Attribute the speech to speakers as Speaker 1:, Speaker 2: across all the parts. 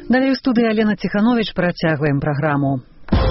Speaker 1: Далее в студии Алена Тиханович працягваем программу.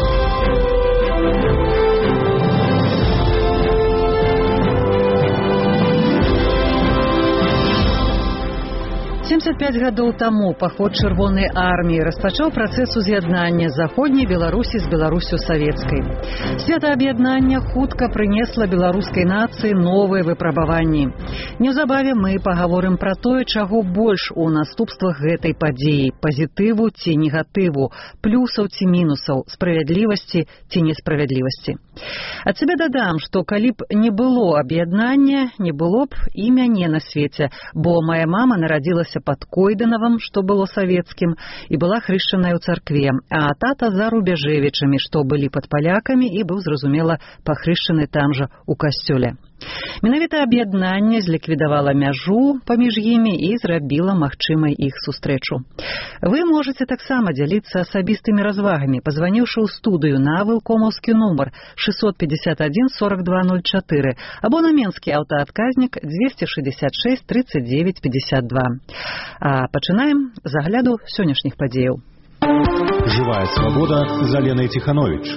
Speaker 1: «75 гадоў таму паход Чырвонай арміі распачаў працэс уз'яднання заходняй Беларусі з Беларусю савецкай. Свята аб'яднання хутка прынесла беларускай нацыі новыя выпрабаванні. Неўзабаве мы пагаворым пра тое, чаго больш у наступствах гэтай падзеі: пазітыву ці негатыву, плюсаў ці мінусаў, справядлівасці ці несправядлівасці. Ад сябе дадам, што калі б не было аб'яднання, не было б і мяне на свеце, бо моя мама нарадзілася под Койдановым, што было савецкім, і была хрышчаная ў царкве, а тата за Рубяжевічамі, што былі пад палякамі і быў, зразумела, пахрышчаны там жа у касцёле. Менавіта аб'яднанне зліквідавала мяжу паміж імі і зрабіла магчымай іх сустрэчу. Вы можаце таксама дзяліцца асабістымі развагамі, пазваніўшы ў студыю на вылкомаўскі нумар 651 4204 або на менскі аўтаадказнік 266 39 52. А пачынаем з агляду сённяшніх падзеяў.
Speaker 2: Жывая свабода з Аленай Тиханович.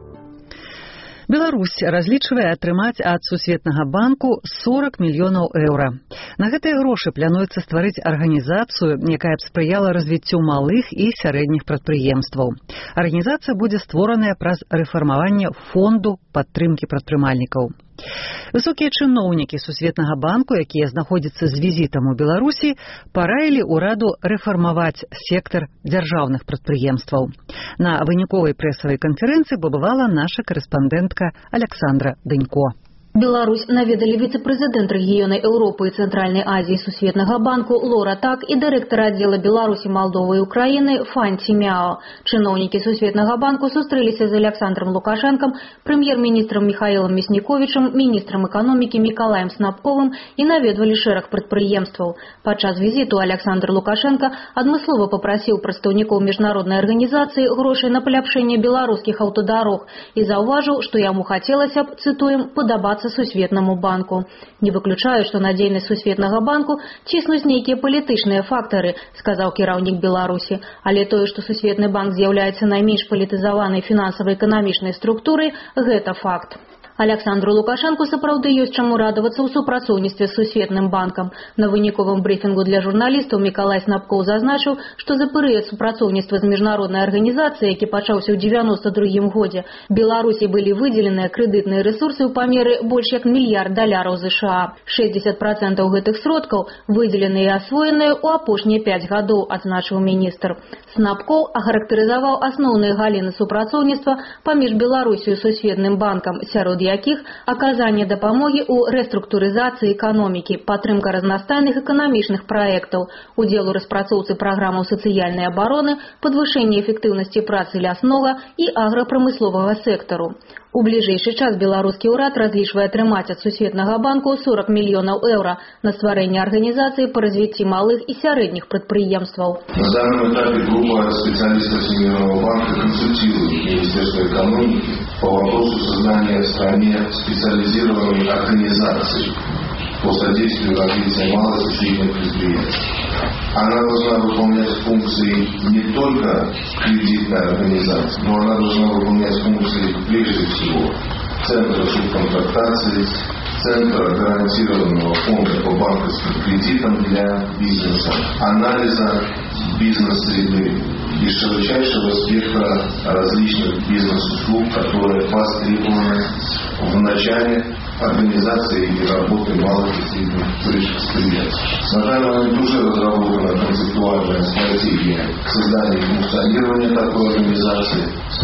Speaker 1: Беларусь разлічвае атрымаць ад Сусветнага банку 40 мільёнаў еўра. На гэтыя грошы плануецца стварыць арганізацыю, якая б спрыяла развіццю малых і сярэдніх прадпрыемстваў. Арганізацыя будзе створаная праз рэфармаванне фонду падтрымкі прадпрымальнікаў. Высокія чыноўнікі Сусветнага банку, якія знаходзяцца з візітам у Беларусі, параілі ўраду рэфармаваць сектар дзяржаўных прадпрыемстваў. На выніковай прэсавай канферэнцыі пабывала наша карэспандэнтка Александра Дынько.
Speaker 3: Беларусь наведалі віцэ-прэзідэнт рэгіёна Еўропы і Цэнтральнай Азіі Сусветнага банку Лора Так і дырэктар аддзела Беларусі, Малдовы і Украіны Фань Цімяо. Чыноўнікі Сусветнага банку сустрэліся з Александром Лукашэнкам, прэм'ер-міністрам Михаілам Мясніковічам, міністрам эканомікі Мікалаем Снапковым і наведвалі шэраг прадпрыемстваў. Падчас візіту Александр Лукашенко адмыслова папрасіў прадстаўнікоў міжнароднай арганізацыі грошай на паляпшэнне беларускіх аўтадарог і заўважыў, што яму хацелася б, цытуем, падабацца Сусветнаму банку. Не выключаю, што на дзейнасць Сусветнага банку ціснуць нейкія палітычныя фактары, сказаў кіраўнік Беларусі. Але тое, што Сусветны банк з'яўляецца найменш палітызаванай фінансава-эканамічнай структурай, гэта факт. Александру Лукашенку сапраўды ёсць чаму радавацца ў супрацоўніцтве з Сусветным банкам. На выніковым брыфінгу для журналістаў Мікалай Снапкоў зазначыў, што за перыяд супрацоўніцтва з міжнароднай арганізацыяй, які пачаўся ў 92 годзе, Беларусі былі выдзеленыя крэдытныя рэсурсы ў памеры больш як $1 мільярд США. 60% гэтых сродкаў выдзеленыя і асвоеныя ў апошнія 5 гадоў, адзначыў міністр. Снапкоў ахарактарызаваў асноўныя галіны супрацоўніцтва паміж Беларусю і Сусветным банкам, сярод якіх аказанне дапамогі ў рэструктурызацыі эканомікі, падтрымка разнастайных эканамічных праектаў, удзел у распрацоўцы праграмаў сацыяльнай абароны, падвышэнне эфектыўнасці працы ляснога і аграпрамысловага сектару. У бліжэйшы час беларускі ўрад разлічвае атрымаць ад Сусветнага банку 40 мільёнаў еўра на стварэнне арганізацыі па развіцці малых і сярэдніх прадпрыемстваў.
Speaker 4: На данном этапе группа специалистов Всемирного банка консультирует Министерство экономики по вопросу создания в стране специализированной организации по содействию развитию малых и средних предприятий. Она должна выполнять функции не только кредитной организации, но она должна выполнять функции прежде всего Центра субконтрактации, Центра гарантированного фонда по банковским кредитам для бизнеса, анализа бизнес-среды и широчайшего спектра различных бизнес-услуг, которые востребованы в начале организации и работы малых и средних предприятий. На данный момент уже разработана концептуальная стратегия создания и функционирования такой организации.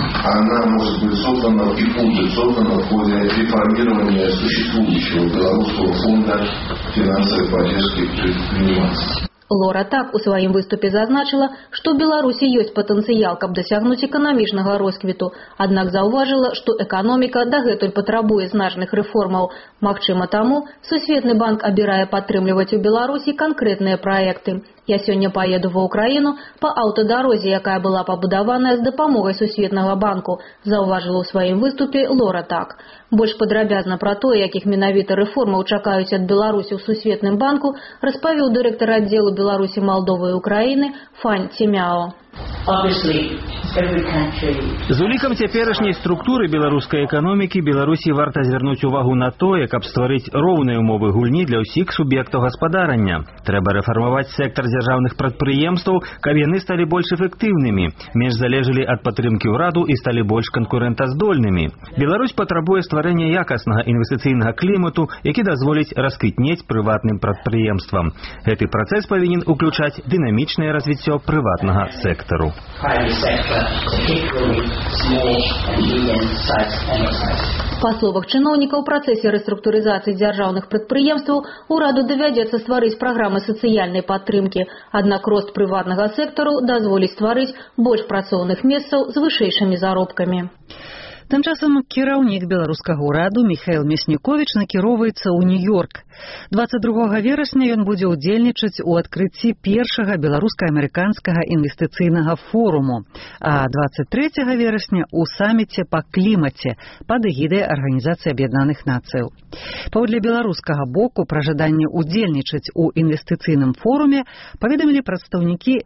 Speaker 4: Она может быть создана и будет создана в ходе реформирования существующего Белорусского фонда финансовой поддержки предпринимателей.
Speaker 3: Лора Так у сваім выступе зазначыла, што ў Беларусі ёсць патэнцыял, каб дасягнуць эканамічнага росквіту, аднак заўважыла, што эканоміка дагэтуль патрабуе значных рэформаў. Магчыма таму, Сусветны банк абірае падтрымліваць у Беларусі канкрэтныя праекты. Я сёння паеду ва Украіну па аўтадарозе, якая была пабудаваная з дапамогай Сусветнага банку, заўважыла ў сваім выступе Лора Так. Больш падрабязна пра тое, якіх менавіта рэформаў чакаюць ад Беларусі ў Сусветным банку, распавіў дырэктар аддзелу Беларусі, Малдовы і Украіны Фань Цімяо.
Speaker 5: З улікам цяперашняй структуры беларускай эканомікі Беларусі варта звярнуць увагу на тое, каб стварыць роўныя умовы гульні для ўсіх суб'ектаў гаспадарання. Трэба рэфармаваць сектар дзяржаўных прадпрыемстваў, каб яны сталі больш эфектыўнымі, менш залежалі ад падтрымкі ўраду і сталі больш канкурэнтаздольнымі. Беларусь патрабуе стварэння якаснага інвестыцыйнага клімату, які дазволіць расквітнець прыватным прадпрыемствам. Гэты працэс павінен уключаць дынамічнае развіццё прыватнага сектару.
Speaker 3: Па словах чыноўніка, у працэсе рэструктурызацыі дзяржаўных прадпрыемстваў ураду давядзецца стварыць праграмы сацыяльнай падтрымкі, аднак рост прыватнага сектару дазволіць стварыць больш працоўных месцаў з вышэйшымі заробкамі.
Speaker 1: Тым часам кіраўнік беларускага ўраду Міхаіл Мясніковіч накіроўваецца ў Нью-Йорк. 22 верасня ён будзе ўдзельнічаць у адкрыцці першага беларуска-амерыканскага інвестыцыйнага форуму, а 23 верасня ў саміце па клімаце пад эгідай Арганізацыі Аб'яднаных Нацыяў. Паводле беларускага боку пра жаданне ўдзельнічаць у інвестыцыйным форуме паведамілі прадстаўнікі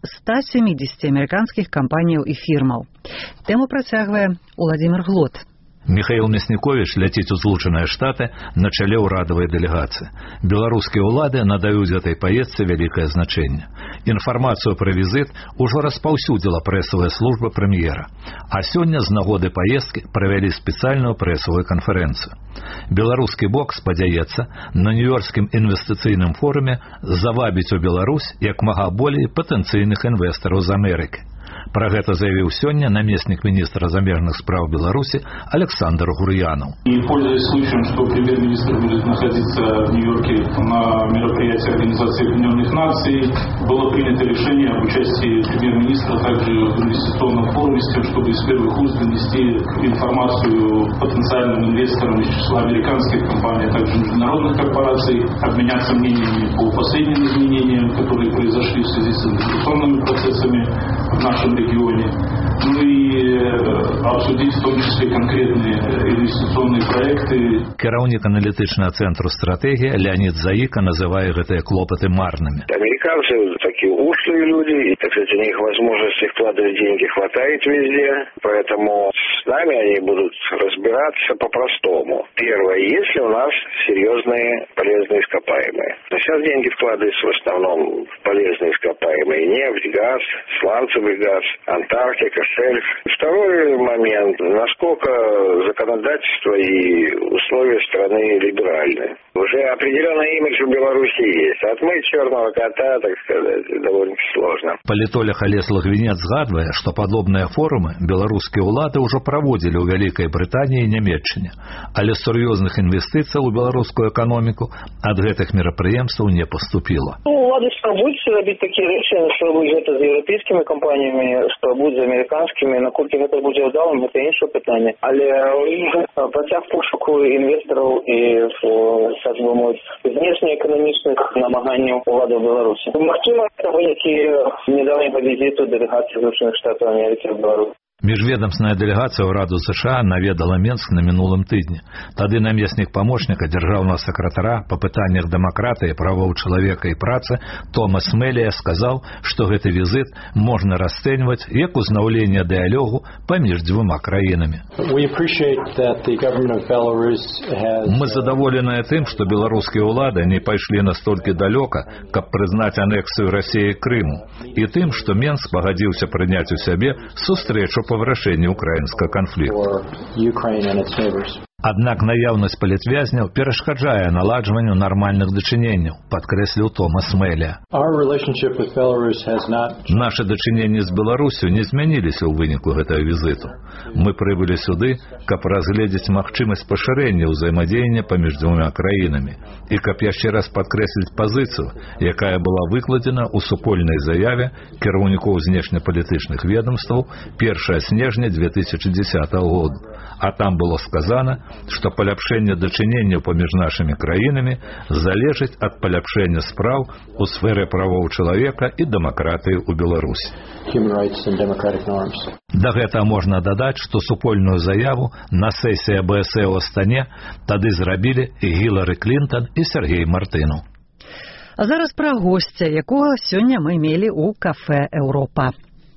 Speaker 1: 170 амерыканскіх кампаніяў і фірмаў. Тэму працягвае Уладзімір Глот.
Speaker 6: Михаил Мясніковіч ляціць у Злучаныя Штаты на чале ўрадавай дэлегацыі. Беларускія ўлады надаюць гэтай паездцы вялікае значэнне. Інфармацыю пра візіт ужо распаўсюдзіла прэсавая служба прэм'ера, а сёння з нагоды паездкі правялі спецыяльную прэсавую канферэнцыю. Беларускі бок спадзяецца на нью-йоркскім інвестыцыйным форуме завабіць у Беларусь як мага болей патэнцыйных інвестараў з Амерыкі. Про гэта заявіў сёння наместник министра замежных справ Беларуси Александр Гурьянов.
Speaker 7: И пользуясь случаем, что премьер-министр будет находиться в Нью-Йорке на мероприятии Организации Объединенных Наций, было принято решение об участии премьер-министра также в инвестиционном форуме с тем, чтобы из первых уст донести информацию потенциальным инвесторам из числа американских компаний, а также международных корпораций, обменяться мнениями по последним изменениям, которые произошли в связи с инвестиционными процессами в нашем регионе, ну и обсудить в том числе конкретные инвестиционные проекты.
Speaker 6: Кіраўнік аналітычнага цэнтру стратегія Леонид Заика называе гэтыя клопоты марными.
Speaker 8: Американцы такие ушлые люди, и, так сказать, у них возможности вкладывать деньги хватает везде, поэтому с нами они будут разбираться по-простому. Первое, есть ли у нас серьезные полезные ископаемые. Сейчас деньги вкладываются в основном в полезные ископаемые: нефть, газ, сланцевый газ, Антарктика, шельф. Второй момент, насколько законодательство и условия страны либеральны. Уже определенный имидж в Беларуси есть. Отмыть черного кота, так сказать, довольно сложно.
Speaker 6: Палітолог Олесь Лагвінец згадвае, што падобныя форумы беларускія ўлады ўжо праводзілі ў Вялікай Брытаніі і Нямецчыне, але сур'ёзных інвестыцый у беларускую эканоміку ад гэтых мерапрыемстваў не паступіла.
Speaker 9: Улады спрабуюць рабіць такія рэчы, што будзе гэта з еўрапейскімі кампаніямі, што будзе з амерыканскімі, наколькі гэта будзе ўдалым, гэта іншае пытанне. Але працяг пошуку інвестараў і так бы мовіць, знешнеэканамічных намаганняў уладаў Беларусі. Магчыма, вынікі недаўняга візіту дэлегацыі Злучаных Штатаў Амерыкі ў Беларусі.
Speaker 6: Міжведомственная дэлегацыя ўраду США наведала Менск на мінулым тыдні. Тады намеснік памочніка дзяржаўнага сакратара па пытаннях дэмакратыі, правоў чалавека і працы Томас Мэлія сказаў, што гэты візіт можна расцэньваць як узнаўленне дыялогу паміж дзвюма краінамі. Мы задаволеныя тым, што беларускія ўлады не пайшлі настолькі далёка, каб прызнаць анексію Расіі Крыму, і тым, што Менск пагадзіўся прыняць у сябе сустрэчу по вырашэнню украінскага канфлікту. Аднак наяўнасць палітвязняў перашкаджае наладжванню нармальных дачыненняў, падкрэсліў Томас Мэлія. Нашы дачыненні з Беларусю не змяніліся ў выніку гэтага візіту. Мы прыбылі сюды, каб разгледзець магчымасць пашырэння ўзаемадзеяння паміж дзвюма краінамі і каб яшчэ раз падкрэсліць пазіцыю, якая была выкладзена ў супольнай заяве кіраўнікоў знешнепалітычных ведомстваў 1 снежня 2010 году. А там было сказано, што паляпшэнне дачыненняў паміж нашымі краінамі залежыць ад паляпшэння спраў у сферы правоў чалавека і дэмакратыі ў Беларусі. Да гэтага можна дадаць, што супольную заяву на сесіі АБС ў Астане тады зрабілі і Гілары Клінтон і Сергей Мартынаў.
Speaker 1: А зараз пра госця, якога сёння мы мелі ў кафэ «Еўропа».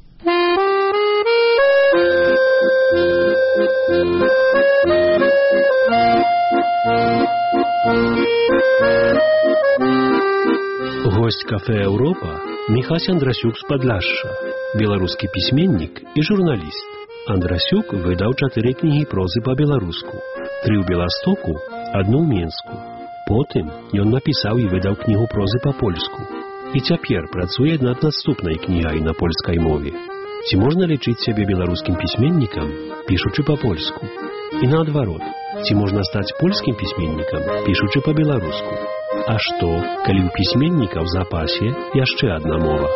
Speaker 10: Гость кафе «Еўропа» Михась Андрасюк з Падляшша, беларускі пісьменнік і журналіст. Андрасюк выдаў 4 кнігі прозы па-беларуску, 3 ў Беластоку, 1 ў Менску. Потым ён напісаў і выдаў кнігу прозы па-польску. І цяпер працуе над наступнай кнігай на польскай мове. Ці можна лічыць сябе беларускім пісьменнікам, пішучы па-польску? І наадварот, ці можна стаць польскім пісьменнікам, пішучы па-беларуску? А што, калі ў пісьменніка ў запасе яшчэ адна мова?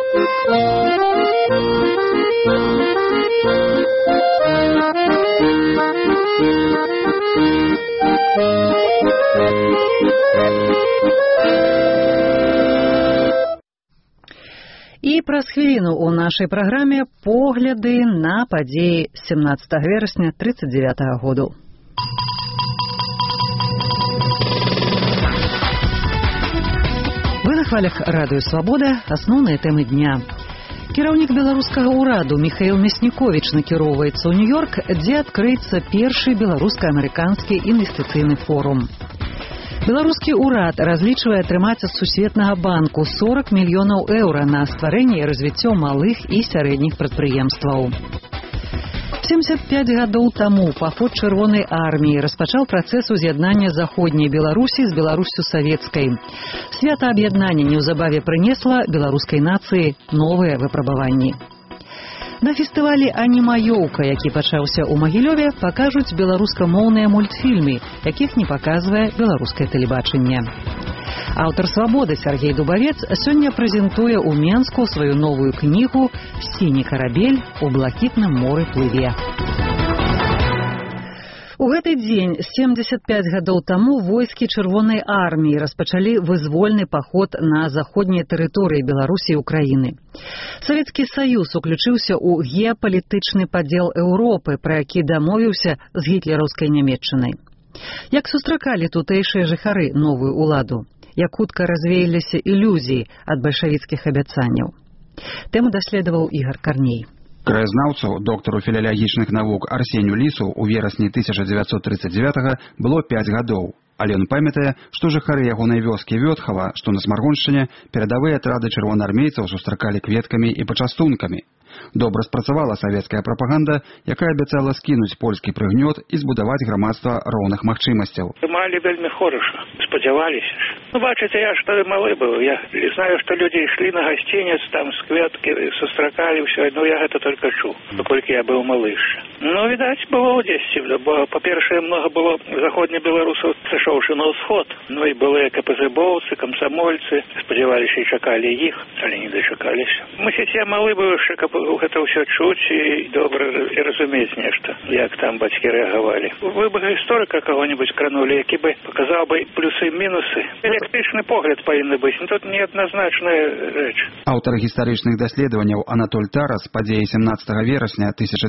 Speaker 1: І праз хвіліну ў нашай праграме погляды на падзеі 17 верасня 1939 году. Вы на хвалях радыё «Свабода», асноўныя тэмы дня. Кіраўнік беларускага ўраду Міхаіл Мясніковіч накіроўваецца ў Нью-Йорк, дзе адкрыецца першы беларуска-амерыканскі інвестыцыйны форум. Беларускі ўрад разлічвае атрымаць ад Сусветнага банку 40 мільёнаў еўра на стварэнне і развіццё малых і сярэдніх прадпрыемстваў. 75 гадоў таму паход Чырвонай арміі распачаў працэс уз'яднання заходняй Беларусі з Беларусю савецкай. Свята аб'яднання неўзабаве прынесла беларускай нацыі новыя выпрабаванні. На фестывалі «Анімаёўка», які пачаўся ў Магілёве, пакажуць беларускамоўныя мультфільмы, якіх не паказвае беларускае тэлебачанне. Аўтар «Свабоды» Сергей Дубавец сёння прэзентуе ў Менску сваю новую кнігу «Сіні карабель у блакітным моры плыве». У гэты дзень 75 гадоў таму войскі Чырвонай арміі распачалі вызвольны паход на заходнія тэрыторыі Беларусі і Украіны. Савецкі Саюз уключыўся ў геапалітычны падзел Еўропы, пра які дамовіўся з гітлераўскай Нямецчынай. Як сустракалі тутэйшыя жыхары новую ўладу? Як хутка развеяліся ілюзіі ад бальшавіцкіх абяцанняў? Тэму даследаваў Ігар Карней.
Speaker 11: Краязнаўцу, доктару філалагічных навук Арсеню Лісу ў верасні 1939 было 5 гадоў. Але ён памятае, што жыхары ягонай вёскі Вётхава, што на Смаргоншчыне, перадавыя атрады чырвонаармейцаў сустракалі кветкамі і пачастункамі. Добра спрацавала савецкая прапаганда, якая абяцала скінуць польскі прыгнёт і збудаваць грамадства роўных магчымасцяў.
Speaker 12: Малі вельмі хораша, спадзяваліся. Бачыце, я ж тады малы быў. Я знаю, што людзі ішлі на гасцінец, там з кветкі сустракалі ўсё, я гэта толькі чуў, паколькі я быў малыш. Відаць, было дзесьці, бо, па-першае, многа было заходніх беларусаў, сышоўшы на ўсход. І былыя КПЗБовцы, камсамольцы, спадзяваліся і чакалі іх, але не дачакаліся. Мусіць, я малы быў яшчэ, каб гэта ўсё чуць і добра разумець нешта, як там бацькі рэагавалі. Вы бы гісторыка каго-нибудь кранули, які бы паказаў бы плюсы і мінусы. Электрычны погляд павінны быць, тут неадназначная рэч.
Speaker 11: Аўтар гістарычных даследаванняў Анатоль Тарас падзеі 17 верасня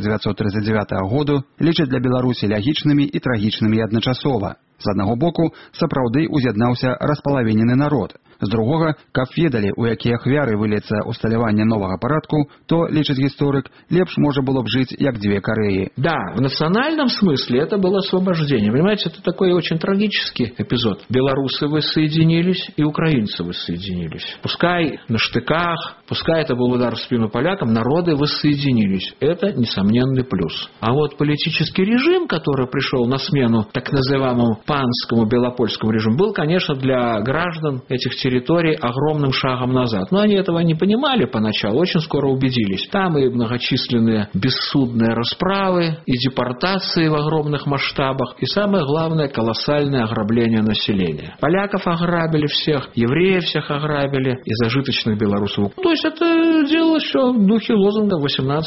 Speaker 11: 1939 году лічаць для Беларусі лягічнымі і трагічнымі адначасова. З аднаго боку, сапраўды уз'яднаўся распалавінены народ. З другога, каб ведалі, у якія ахвяры выльецца усталяванне новага парадку, то, лічыць гісторык, лепш можа было б жыць, як две Кореи.
Speaker 13: Да, в национальном смысле это было освобождение. Понимаете, это такой очень трагический эпизод. Белорусы воссоединились и украинцы воссоединились. Пускай на штыках, пускай это был удар в спину полякам, народы воссоединились. Это несомненный плюс. А вот политический режим, который пришел на смену так называемому панскому белопольскому режиму, был, конечно, для граждан этих территорий огромным шагом назад. Но они этого не понимали поначалу, очень скоро убедились. Там и многочисленные бессудные расправы, и депортации в огромных масштабах, и самое главное, колоссальное ограбление населения. Поляков ограбили всех, евреев всех ограбили, и зажиточных белорусов. То есть это делалось все в духе лозунга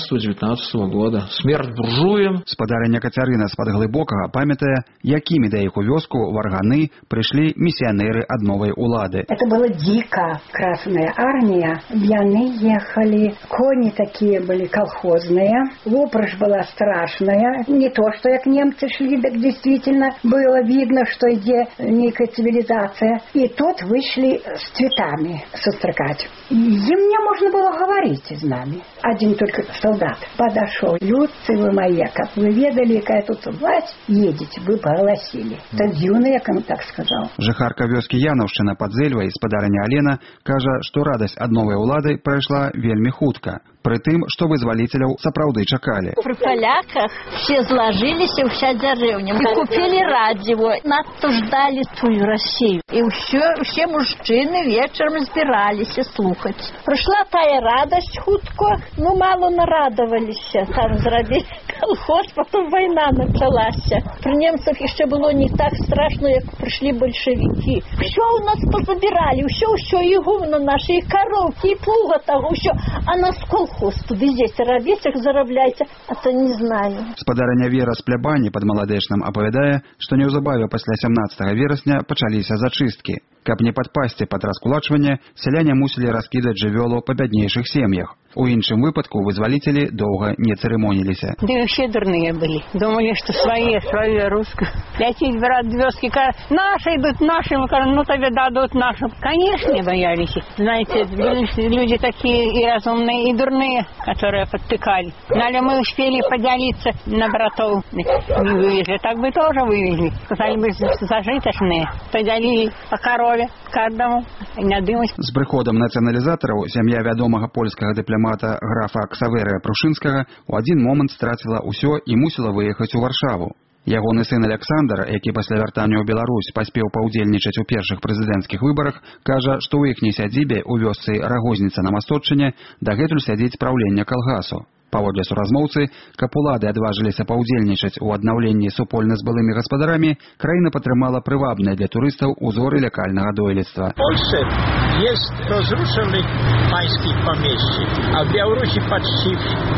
Speaker 13: 18-19 года. Смерть буржуям.
Speaker 11: Спадарыня Кацярына з-пад Глыбокага памятае, якімі да іх у вёску варганы прыйшлі миссионеры ад новой улады.
Speaker 14: Это было дико. Красная армия. Яны ехали. Кони такие были колхозные. Упряжь была страшная. Не то, что как немцы шли, так действительно было видно, что идет некая цивилизация. И тут вышли с цветами состракать. Им не можно было говорить с нами. Один только солдат подошел. Людцы вы мои, как вы ведали, какая тут власть, едете, вы поголосили. Это дюна, як он так сказал.
Speaker 11: Жыхарка вёскі Янаўшчына пад Зэльвай, спадарыня Алена, кажа, што радасць ад новай улады прайшла вельмі хутка. Пры тым, што вызваліцеляў сапраўды чакалі.
Speaker 15: При поляках все сложились, и вся деревня. И купили радио, надто ждали ту Россию. И все мужчины вечером збирались слухать. Пришла тая радость хутко, ну мало нарадовались. Там зробили колхоз, потом война началась. При немцах еще было не так страшно, как пришли большевики. Все у нас позабирали, все, и гумно наши, и коровки, и плуга того, все. А нас колхоз туды здесь робіць, зарабляйте, а то не знаю.
Speaker 11: Спадарыня Вера з Плябані пад Маладэчным апавядае, што неўзабаве пасля 17 верасня пачаліся зачысткі. Каб не падпасці пад раскулачванне, сяляне мусілі раскідаць жывёлу па бяднейшых сем'ях. У іншым выпадку вызваліцелі доўга не цырымоніліся.
Speaker 16: Да и все дурные были. Думали, что свое русское. Лететь, брат, вёски, наши идут, наши, ну тебе дадут нашим. Конечно, боялись. Знаете, были люди такие и разумные, и дурные, которые подтыкали. Но мы успели поделиться на братов. Не вывезли, так бы тоже вывезли. Сказали бы зажиточные. Поделили по корове каждому. Не дымать.
Speaker 11: З прыходам нацыяналізатараў сям'я вядомага польскага дыпламата графа Ксаверыя Прушынскага у адзін момант страціла ўсё і мусіла выехаць у Варшаву. Ягоны сын Александр, які пасля вяртання ў Беларусь паспеў паўдзельнічаць у першых прэзідэнцкіх выбарах, кажа, што ў іхняй сядзібе ў вёсцы Рагозніца на Масточчыне дагэтуль сядзіць праўленне калгасу. Паводле суразмоўцы, каб улады адважыліся паўдзельнічаць у аднаўленні супольна з былымі гаспадарамі, краіна падтрымала прывабныя для турыстаў узоры лякальнага дойлідства.
Speaker 17: Польше есть разрушены панских поместьй, а в Беларуси почти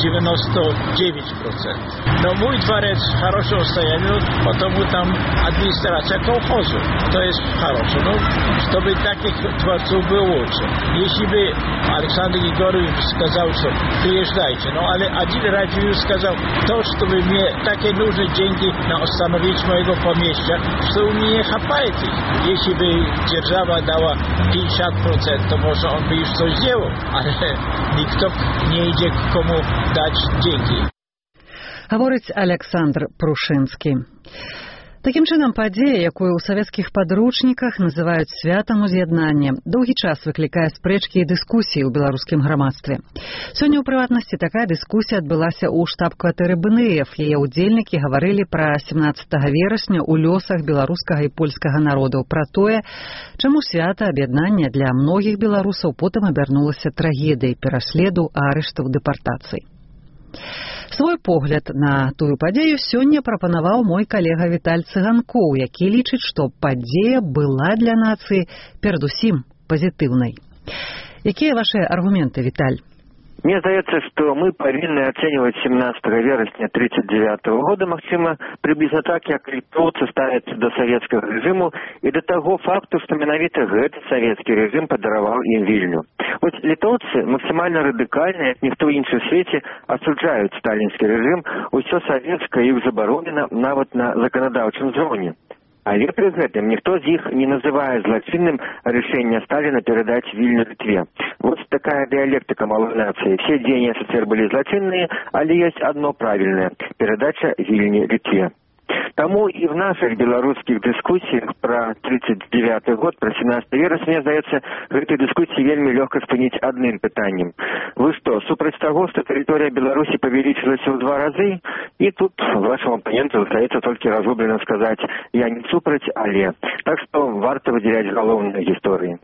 Speaker 17: 99%. Но мой дворец в хорошем состоянии, потому там администрация колхоза. То есть хорошо. Но чтобы таких дворцов было лучше. Если бы Александр Егорович сказал, что приезжайте, но один радио сказал, то, что вы мне так и нужны деньги на остановить моего поместья, что у меня не хватает. Если бы держава дала 50%, то, может, он бы что сделал, а никто не идет к кому дать деньги.
Speaker 1: Говорить Александр Прушынскі. Такім чынам, падзея, якую ў савецкіх падручніках называюць святам уз'яднання, доўгі час выклікае спрэчкі і дыскусіі ў беларускім грамадстве. Сёння, у прыватнасці, такая дыскусія адбылася ў штаб-кватэры БНФ. Яе ўдзельнікі гаварылі пра 17 верасня ў лёсах беларускага і польскага народаў, пра тое, чаму свята аб'яднання для многіх беларусаў потым абярнулася трагедыяй пераследу, арыштаў, дэпартацый. Свой погляд на тую падзею сёння прапанаваў мой калега Віталь Цыганкоў, які лічыць, што падзея была для нацыі перадусім пазітыўнай. Якія ваши аргументы, Віталь?
Speaker 18: Мне здаецца, што мы павінны ацэньваць 17 верасня 1939 года, магчыма, прыблізна так, як літоўцы ставяцца да савецкага рэжыму і да таго факту, што менавіта гэты савецкі рэжым падараваў ім Вільню. Вось літоўцы максімальна радыкальна, як ніхто іншы ў свеце, асуджаюць сталінскі рэжым, усё савецкае іх забаронена нават на заканадаўчым узроўні. Але пры гэтым ніхто з іх не называе злачынным рашэнне Сталіна перадаць Вільню Літве. Вот такая дыялектыка малой нацыі. Все дзеянні СССР былі злачынныя, але ёсць адно правільнае – перадача Вільні Літве. Таму і в наших беларускіх дыскусіях пра 39 год, пра 17 верасня, мне здаецца, гэтай дыскусіі вельмі лёгка спыніць адным пытаннем. Вы што, супраць таго, што тэрыторыя Беларусі павялічылася ў 2 разы? І тут вашаму апаненту застаецца толькі разгублена сказаць, я не супраць, але. Так што варта выдзяляць галоўныя гісторыі.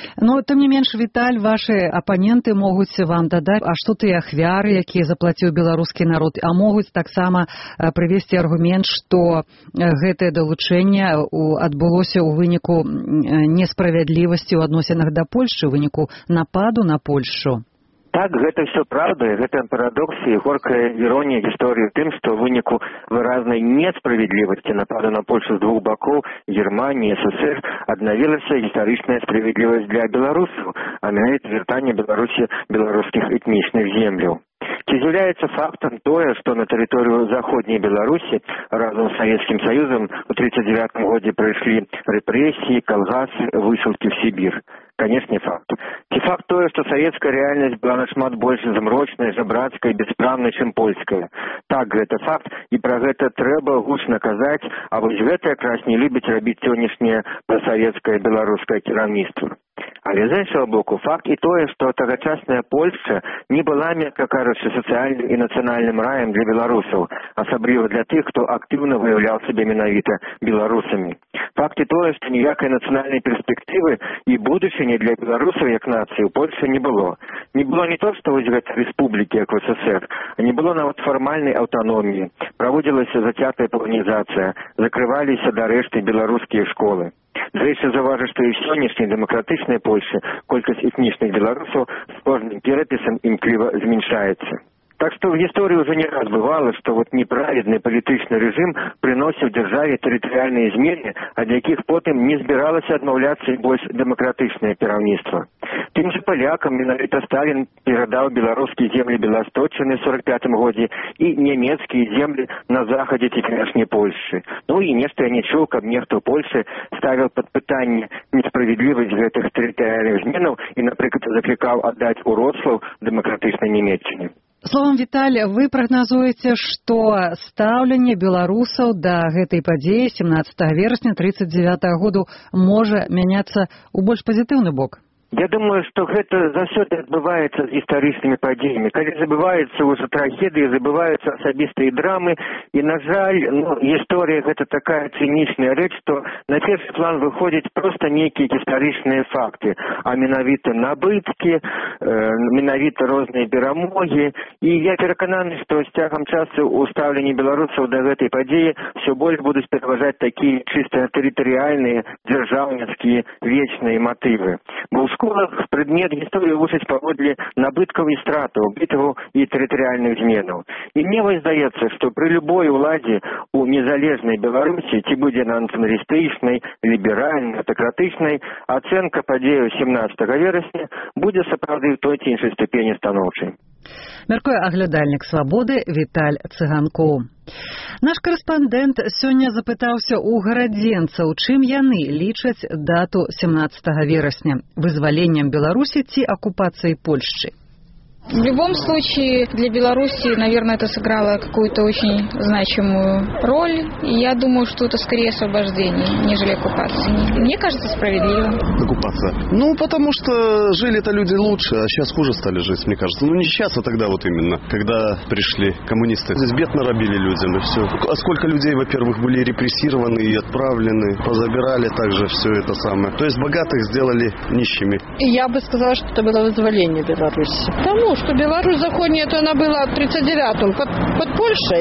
Speaker 1: Но тым не менш, Віталь, ваши апаненты могуць вам дадаць, а што тыя ахвяры, якія заплаціў беларускі народ, а могуць таксама прывесці аргумент, што гэтае далучэнне адбылося ў выніку несправядлівасці ў адносінах да Польшчы, ў выніку нападу на Польшу.
Speaker 18: Так, гэта все правда, гэта парадокс і горкая іронія гісторыі ў тым, што ў выніку выразнай несправядлівасці нападу на Польшу з двух бакоў Германії, СССР аднавілася гістарычная справядлівасць для беларусаў, а менавіта вяртанне Беларусі беларускіх этнічных земляў. Ці з'яўляецца фактам тое, што на тэрыторыю заходняй Беларусі разам з Савецкім Саюзам у 1939 годзе прыйшлі рэпрэсіі, калгасы, высылкі в Сібір? Конечно, факт. Ці факт тое, што савецкая рэальнасць была нашмат больш змрочнай, жабрацкай, бяспраўнай, чым польская. Так, гэта факт, і пра гэта трэба гучна казаць, а вось гэта якраз не любіць рабіць сённяшняе прасавецкае беларускае кіраўніцтва. Але з іншага боку, факт і тое, што тагачасная Польшча не была, мякка кажучы, сацыяльным і нацыянальным раем для беларусаў, асабліва для тых, хто актыўна выяўляў сябе менавіта беларусамі. Факт і тое, што ніякай нацыянальнай перспектывы і будучыні для беларусаў як нацыі ў Польшчы не было. Не было не то, што вось гэта рэспублікі, як у СССР, а не было нават фармальнай аўтаноміі. Праводзілася зацятая паланізацыя, закрываліся да рэшты беларускія школы. Зрэчы, заўважу, што і ў сённяшняй дэмакратычнай Польшчы колькасць этнічных беларусаў з кожным перапісам імкліва зменшаецца. Так што в гісторыі ўжо не раз бывала, што вот неправедны палітычны рэжым прыносіў дзяржаве тэрытарыяльныя змены, ад якіх потым не збіралася адмаўляцца і больш дэмакратычнае кіраўніцтва. Тым жа палякам менавіта Сталін перадаў беларускія землі Беласточчыны ў 1945 годзе і нямецкія землі на захадзе цяперашняй Польшчы. Ну і нешта я не чуў, каб нехта ў Польшчы ставіў пад пытанне несправядлівасць гэтых тэрытарыяльных зменаў і, напрыклад, заклікаў аддаць Уроцлаў дэмакратычнай Нямецчыне.
Speaker 1: Словом, Віталь, вы прагназуеце, што стаўленне беларусаў да гэтай падзеі 17 верасня 1939 году можа мяняцца ў больш пазітыўны бок?
Speaker 18: Я думаю, што гэта заўсёды адбываецца з гістарычнымі падзеямі. Калі забываюцца ўжо трагедыі, забываюцца асабістыя драмы, і, на жаль, гісторыя гэта такая цынічная рэч, што на першы план выходзяць проста нейкія гістарычныя факты, а менавіта набыткі, менавіта розныя перамогі. І я перакананы, што з цягам часу ў стаўленні беларусаў да гэтай падзеі ўсё больш будуць пераважаць такія чыста тэрытарыяльныя, дзяржаўніцкія, вечныя матывы. Бо ў школах предмет гісторыі вучаць паводле набыткаў і стратаў, бітваў і тэрытарыяльных зменаў. І мне вось здаецца, што пры любой уладзе у незалежнай Беларусі, ці будзе на нацыяналістычнай, ліберальнай, аўтакратычнай, ацэнка падзеяў 17 верасня будзе сапраўды ў той ці іншай ступені станоўчай.
Speaker 1: Мяркуе аглядальнік «Свабоды» Віталь Цыганкоў. Наш корэспандэнт сёння запытаўся ў гарадзенцаў, чым яны лічаць дату 17 верасня – вызваленнем Беларусі ці акупацыяй Польшчы.
Speaker 19: В любом случае, для Беларуси, наверное, это сыграло какую-то очень значимую роль. И я думаю, что это скорее освобождение, нежели оккупация. Мне кажется, справедливо.
Speaker 20: Оккупация. Ну, потому что жили-то люди лучше, а сейчас хуже стали жить, мне кажется. Ну, не сейчас, а тогда вот именно, когда пришли коммунисты. Здесь бед наробили людям, и все. А сколько людей, во-первых, были репрессированы и отправлены, позабирали также все это самое. То есть богатых сделали нищими.
Speaker 16: И я бы сказала, что это было вызволение Беларуси. Потому что Беларусь заходняя, то она была в 1939-м под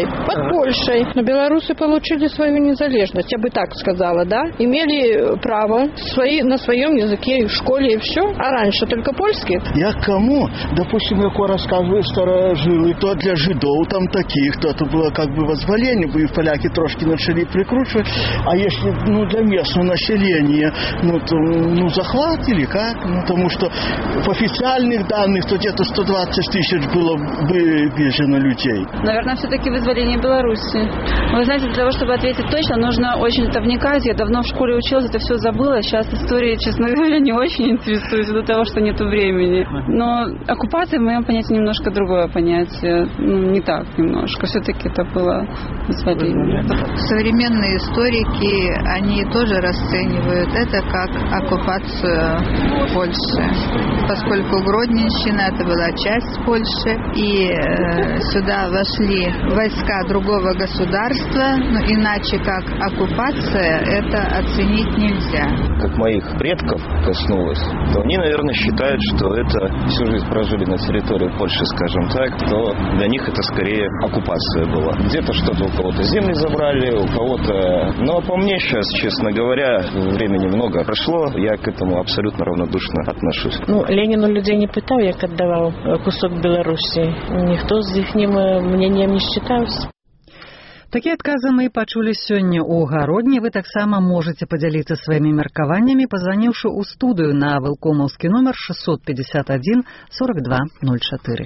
Speaker 16: Польшей. Но белорусы получили свою незалежность, я бы так сказала, да? Имели право на своем языке в школе и все. А раньше только польский.
Speaker 21: Я кому? Допустим, як рассказывают старожилы, то для жидов там таких, то это было как бы возволение, и поляки трошки начали прикручивать. А если, для местного населения, то, захват или как? Потому что в официальных данных то где-то 120 тысяч было бежено людей.
Speaker 22: Наверное, все-таки вызволение Беларуси. Вы знаете, для того, чтобы ответить точно, нужно очень-то вникать. Я давно в школе училась, это все забыла. Сейчас историей, честно говоря, не очень интересуюсь из-за того, что нету времени. Но оккупация, в моем понятии, немножко другое понятие. Не так немножко. Все-таки это было вызволение.
Speaker 23: Современные историки, они тоже расценивают это как оккупацию Польши. Поскольку Гродненщина, это была часть часть Польши, и сюда вошли войска другого государства, но иначе как оккупация это оценить нельзя.
Speaker 2: Как моих предков коснулось, то они, наверное, считают, что это всю жизнь прожили на территории Польши, скажем так, то для них это скорее оккупация была. Где-то что-то у кого-то земли забрали, у кого-то... Ну, а по мне сейчас, честно говоря, времени много прошло, я к этому абсолютно равнодушно отношусь.
Speaker 4: Ну, Ленин у людей не питал, як отдавал кусок Беларуси. Никто с их мнением не считался.
Speaker 1: Такія адказы мы пачулі сёння ў Гародні. Вы таксама можаце падзяліцца сваімі меркаваннямі, пазваніўшы ў студыю на вэлкомаўскі нумар 651 42 04.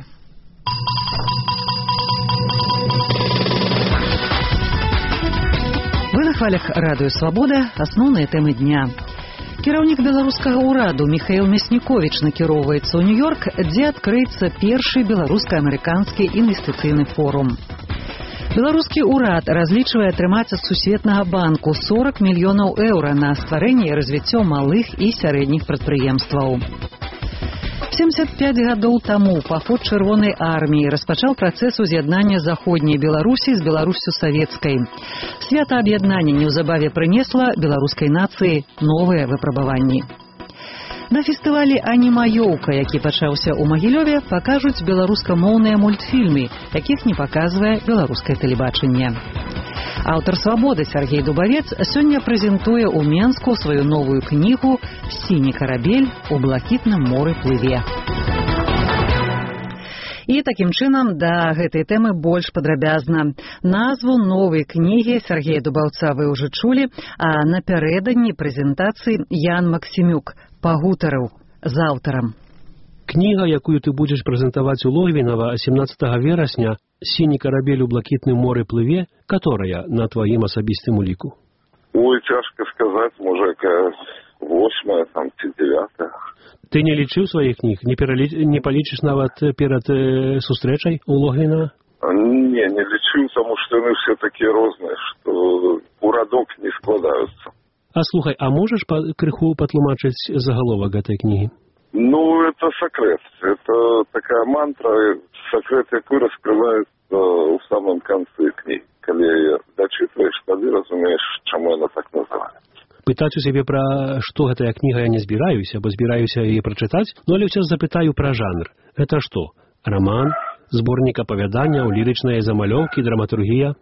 Speaker 1: Вы на хвалях радыё «Свабода». Асноўныя тэмы дня. Кіраўнік беларускага ўраду Міхаіл Мясніковіч накіроўваецца ў Нью-Йорк, дзе адкрыецца першы беларуска-амерыканскі інвестыцыйны форум. Беларускі ўрад разлічвае атрымаць ад Сусветнага банку 40 мільёнаў еўра на стварэнне і развіццё малых і сярэдніх прадпрыемстваў. 75 гадоў таму паход Чырвонай арміі распачаў працэс уз'яднання заходняй Беларусі з Беларусю савецкай. Свята аб'яднання неўзабаве прынесла беларускай нацыі новыя выпрабаванні. На фестывалі «Анімаёўка», які пачаўся ў Магілёве, пакажуць беларускамоўныя мультфільмы, якіх не паказвае беларускае тэлебачанне. Аўтар «Свабоды» Сергей Дубавец сёння прэзентуе ў Менску сваю новую кнігу «Сіні карабель у блакітным моры плыве». І такім чынам да гэтай тэмы больш падрабязна. Назву новай кнігі Сергея Дубаўца вы ўжо чулі, а напярэдадні прэзентацыі Ян Максімюк пагутарыў з аўтарам.
Speaker 10: Кніга, якую ты будзеш прэзентаваць у Логвінава 17 верасня, «Сіні карабель у блакітным моры плыве», которая на тваім асабістым уліку?
Speaker 5: Ой, цяжка сказаць, можа, якая 8-я, там, ці 9-я.
Speaker 10: Ты не лічыў сваіх кніг? Не палічыш нават перад сустрэчай у Логвінава?
Speaker 5: Не лічыў, таму што яны все такія розныя, што у радок не складаюцца.
Speaker 10: А слухай, а можаш крыху патлумачыць загаловак гэтай кнігі?
Speaker 5: Ну, это секрет. Это такая мантра, секрет, якой раскрывается в самом конце книги. Когда ее дочитываешь, тады разумеешь, чаму она так называется.
Speaker 10: Пытаць у сябе пра што гэтая кніга я не збіраюся, бо збіраюся яе прачытаць, но але ўсё запытаю пра жанр. Гэта што? Раман, зборнік апавядання, лірычныя замалёўкі, драматургія?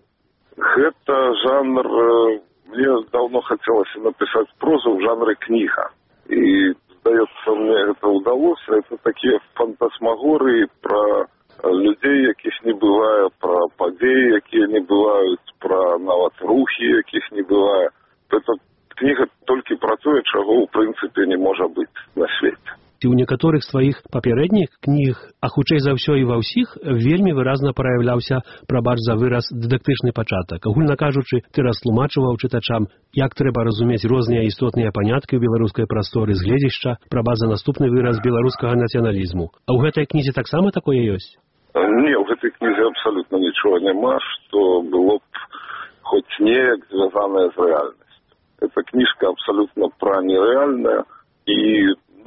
Speaker 5: Гэта жанр, мне давно хотелось написать прозу в жанре книга. И, здаецца, мне это удалось. Это такие фантасмагоры про людей, якіх не бывае, про падзеі, якія не бываюць, про нават рухі, якіх не бывае. Это кніга толькі пра тое, чаго ў прынцыпе не можа быць на свеце.
Speaker 10: У некаторых з тваіх папярэдніх кніг, а хутчэй за ўсё і ва ўсіх, вельмі выразна праяўляўся, прабач за выраз, дыдактычны пачатак. Агульна кажучы, ты растлумачваў чытачам, як трэба разумець розныя істотныя паняткі ў беларускай прасторы з гледзяшча, прабач за наступны выраз беларускага нацыяналізму. А ў гэтай кнізе таксама такое ёсць?
Speaker 5: Не, ў гэтай кнізе абсалютна нічога няма, што было б хоць неяк звязанае з рэальнасцю. Эта книжка абсолютно про нереальное. И,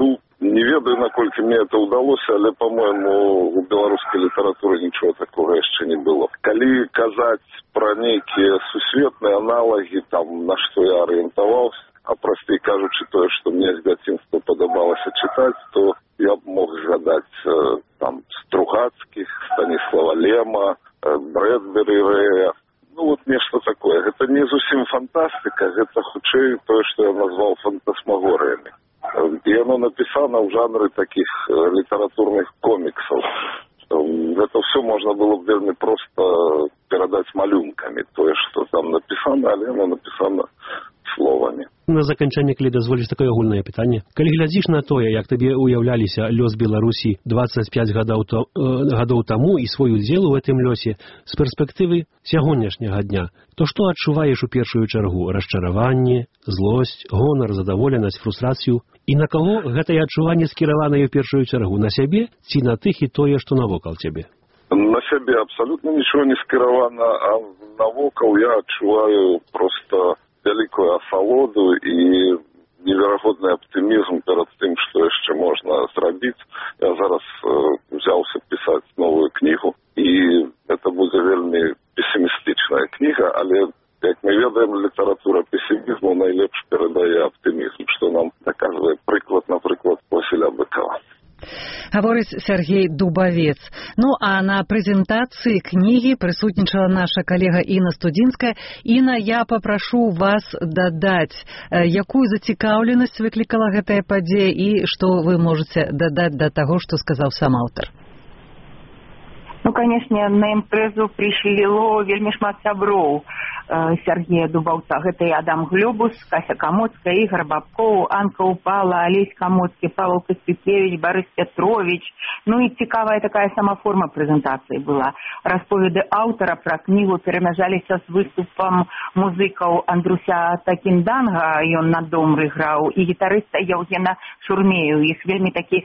Speaker 5: не ведаю, наколькі мне это удалось, але, по-моему, у беларускай літаратуры нічого такого яшчэ не было. Калі казаць про нейкія сусветныя аналагі, там, на што я арыентаваўся, а простей кажучы тое, што мне з дзяцінства падабалася чытаць, то я б мог згадаць там Стругацкіх, Станіслава Лема, Брэдбері Рэя. Нешта такое. Гэта не зусім фантастыка, гэта хутчэй тое, што я назваў фантасмагорыямі. І яно напісана ў жанры такіх літаратурных коміксаў. Гэта ўсё можна было б вельмі проста перадаць малюнкамі. Тое, што там напісана, але яно напісана словамі.
Speaker 10: На заканчэнне, калі дазволіш такое агульнае пытанне. Калі глядзіш на тое, як табе уяўляліся лёс Беларусі 25 гадоў таму і свой удзел у гэтым лёсе з перспектывы сягонняшняга дня, то што адчуваеш у першую чаргу? Расчараванне, злосць, гонар, задаволенасць, фрустрацыю? І на каго гэтае адчуванне скіраванае ў першую чаргу? На сябе ці на тых і тое, што навокал цябе?
Speaker 5: На сябе абсалютна нічого не скіравана, а навокал я адчуваю просто вялікую асалоду і неверагодны аптымізм перад тым, што яшчэ можна зрабіць. Я зараз узяўся Василя Быкова.
Speaker 1: Гаворыць Сергей Дубавец. Ну а на прэзентацыі кнігі прысутнічала наша калега Інна Студзінская. Інна, я папрашу вас дадаць, якую зацікаўленасць выклікала гэтая падзея і што вы можаце дадаць да таго, што сказаў сам аўтар.
Speaker 3: Ну, канешне, на імпрэзу прыйшло вельмі шмат сяброў Сергея Дубаўца. Гэта і Адам Глёбус, Кася Камоцкая, Ігор Бабкоў, Анка Упала, Алесь Камоцкі, Павел Костюкевич, Борис Петрович. Ну і цікавая такая сама форма прэзентацыі была. Расповеды аўтара пра кнігу перамяжаліся з выступам музыкаў Андруся Такінданга, ён на домры граў, і гітарыста Яўгена Шурмею. Іх вельмі такі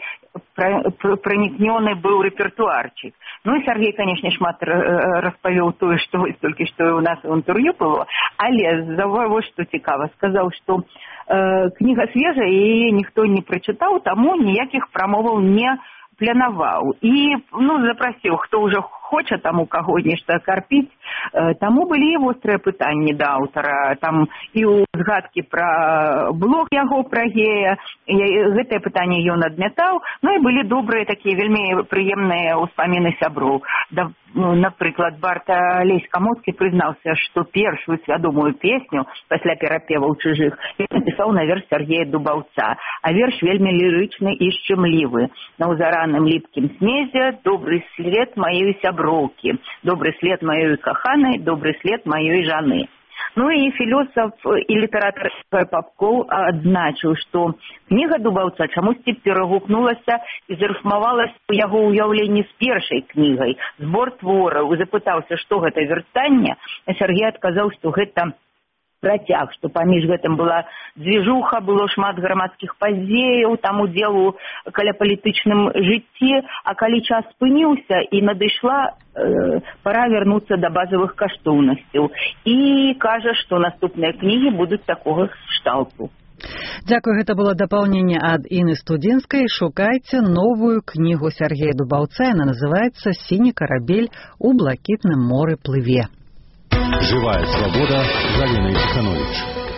Speaker 3: пранікнёны быў рэпертуарчык. Ну і Сергей, канешне, шмат распавёў тое, што толькі што у нас у інтэрв'ю было, але вось што цікава, сказаў, што кніга свежая, і ніхто не прачытаў, таму ніякіх прамоваў не планаваў. І запрасіў, хто ўжо хоча там у каго нешта карпіць, таму былі вострыя пытанні да аўтара, там і ў згадкі пра блог яго, пра гея, гэтае пытанне ён адмятаў, ну і былі добрыя такія вельмі прыемныя ўспаміны сяброў. Напрыклад, Барта Алесь Камоцкі прызнаўся, што першую свядомую песню пасля перапеваў чужых напісаў на верш Сергея Дубаўца, а верш вельмі лірычны і шчымлівы. На ўзараным ліпкім снезе добры след маёй сяброўкі, добры след маёй каханай, добры след маёй жаны. Ну і філосаф і літаратар Папкоў адзначыў, што кніга Дубаўца чамусьці перагукнулася і зарыфмавалася ў яго ўяўленні з першай кнігай, збор твораў, і запытаўся, што гэта вяртанне, а Сергей адказаў, што гэта працяг, што паміж гэтым была дзвіжуха, было шмат грамадскіх падзеяў, там удзел у каляпалітычным жыцці, а калі час спыніўся і надышла пара вярнуцца да базавых каштоўнасцяў. І кажа, што наступныя кнігі будуць такога кшталту.
Speaker 1: Дзякую, гэта было дапаўненне ад Інны Студзінскай. Шукайце новую кнігу Сергея Дубаўца, яна называецца «Сіні карабель у блакітным моры плыве».
Speaker 7: Живая свобода, Галина Исханович.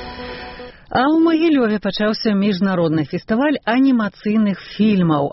Speaker 1: А ў Магілёве пачаўся міжнародны фестываль анімацыйных фільмаў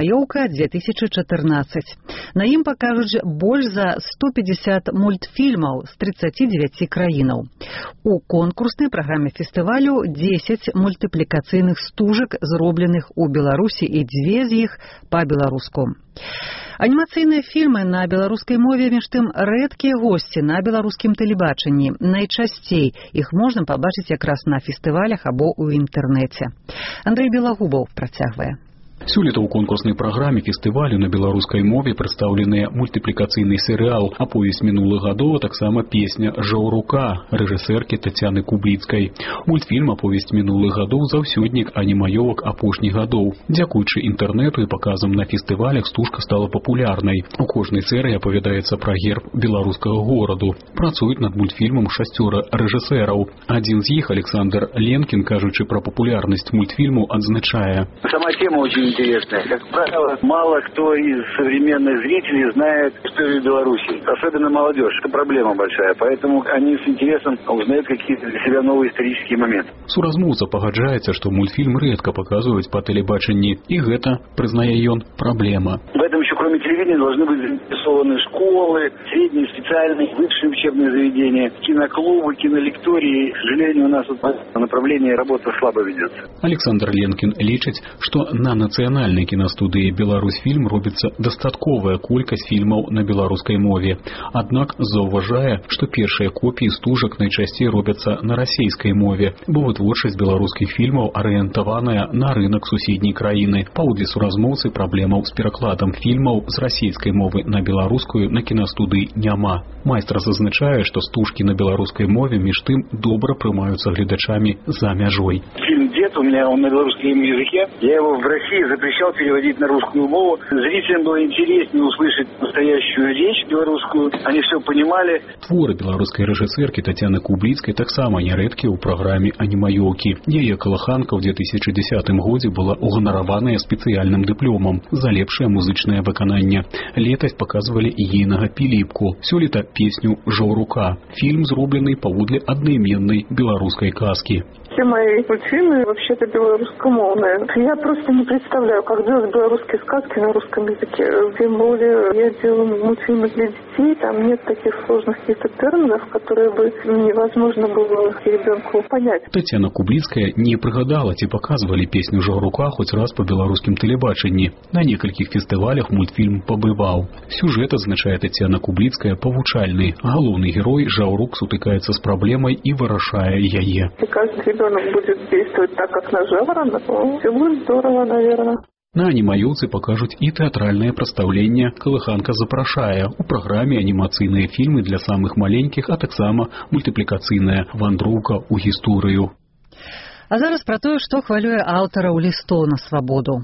Speaker 1: «Анімаёўка-2014». На ім пакажуць больш за 150 мультфільмаў з 39 краінаў. У конкурснай праграме фестывалю 10 мультыплікацыйных стужак, зробленых у Беларусі, і 2 з іх па-беларуску. Анімацыйныя фільмы на беларускай мове, між тым, рэдкія госці на беларускім тэлебачанні. Найчасцей іх можна пабачыць якраз на фестывалях або ў інтэрнэце. Андрэй Белагубаў працягвае.
Speaker 8: Сёлета ў конкурснай праграме фестывалю на беларускай мове прадстаўленыя мультыплікацыйны серыял «Аповесць мінулых гадоў», а таксама песня «Жаўрука» рэжысэркі Тацяны Кубліцкай. Мультфільм «Аповесць мінулых гадоў» заўсёднік анімаёвак апошніх гадоў. Дзякуючы інтэрнэту і паказам на фестывалях стужка стала папулярнай. У кожнай серыі апавядаецца пра герб беларускага гораду. Працуюць над мультфільмам 6 рэжысэраў. Адзін з іх, Александр Ленкін, кажучы пра папулярнасць мультфільму, адзначае:
Speaker 24: Сама тема очень интересная. Как правило, мало кто из современных зрителей знает историю Беларуси. Особенно молодежь. Это проблема большая. Поэтому они с интересом узнают какие-то для себя новые исторические моменты.
Speaker 8: Суразмоўца пагаджаецца, што мультфільм рэдка паказваюць па тэлебачанні. И гэта, прызнае ён, проблема.
Speaker 24: В этом еще кроме телевидения должны быть заинтересованы школы, средние, специальные, высшие учебные заведения, киноклубы, кинолектории. К сожалению, у нас вот направление работы слабо ведется.
Speaker 8: Александр Ленкін лічыць, што на нацыянальнай кінастудыі «Беларусьфільм» робіцца дастатковая колькасць фільмаў на беларускай мове. Аднак заўважае, што першыя копіі стужак найчасцей робяцца на расейскай мове, бо вытворчасць беларускіх фільмаў арыентаваная на рынак суседняй краіны. Паўдзе суразмоўцы праблемаў з перакладам фільмаў з расійскай мовы на беларускую на кінастудыі няма. Майстар зазначае, што стужкі на беларускай мове між тым добра прымаюцца гледачамі за мяжой.
Speaker 24: Фильм «Дед» у меня он на белорусском языке. Я его в России запрещал переводить на русскую мову. Зрителям было интереснее услышать настоящую речь белорусскую. Они все понимали.
Speaker 8: Творы беларускай рэжысэркі Тацяны Кубліцкай таксама нярэдкія ў праграме «Анімаёўкі». Яе калыханка ў 2010 годзе была уганараваная спецыяльным дыпломам за лепшае музычнае выкананне. Летась паказвалі ейнага Піліпку. Сёлета песню «Жаўрука». Фільм зроблены паводле аднайменнай беларускай казкі.
Speaker 6: Все мои мультфильмы вообще-то белорусскомовные. Я просто не представляю, как делать белорусские сказки на русском языке. Тем более я делаю мультфильмы для детей, там нет таких сложных каких-то терминов, которые бы невозможно было ребенку понять.
Speaker 8: Тетяна Кублицкая не пригадала, ці показывали песню «Жаурука» хоть раз по белорусским телебаченні. На нескольких фестивалях мультфильм побывал. Сюжет, означает Тетяна Кублицкая, повучальный. Головный герой Жаурук сутыкается с проблемой и вырашая яе.
Speaker 6: И каждый ребенок будет действовать так, как на жаворона, то все будет здорово, наверное.
Speaker 8: На анімаёўцы покажут и театральное представление «Колыханка запрашае». У программе анимационные фильмы для самых маленьких, а таксама мультипликацыйная вандроўка ў гісторыю.
Speaker 1: А зараз про тое, што хвалюе аўтара ў лістоў на свабоду.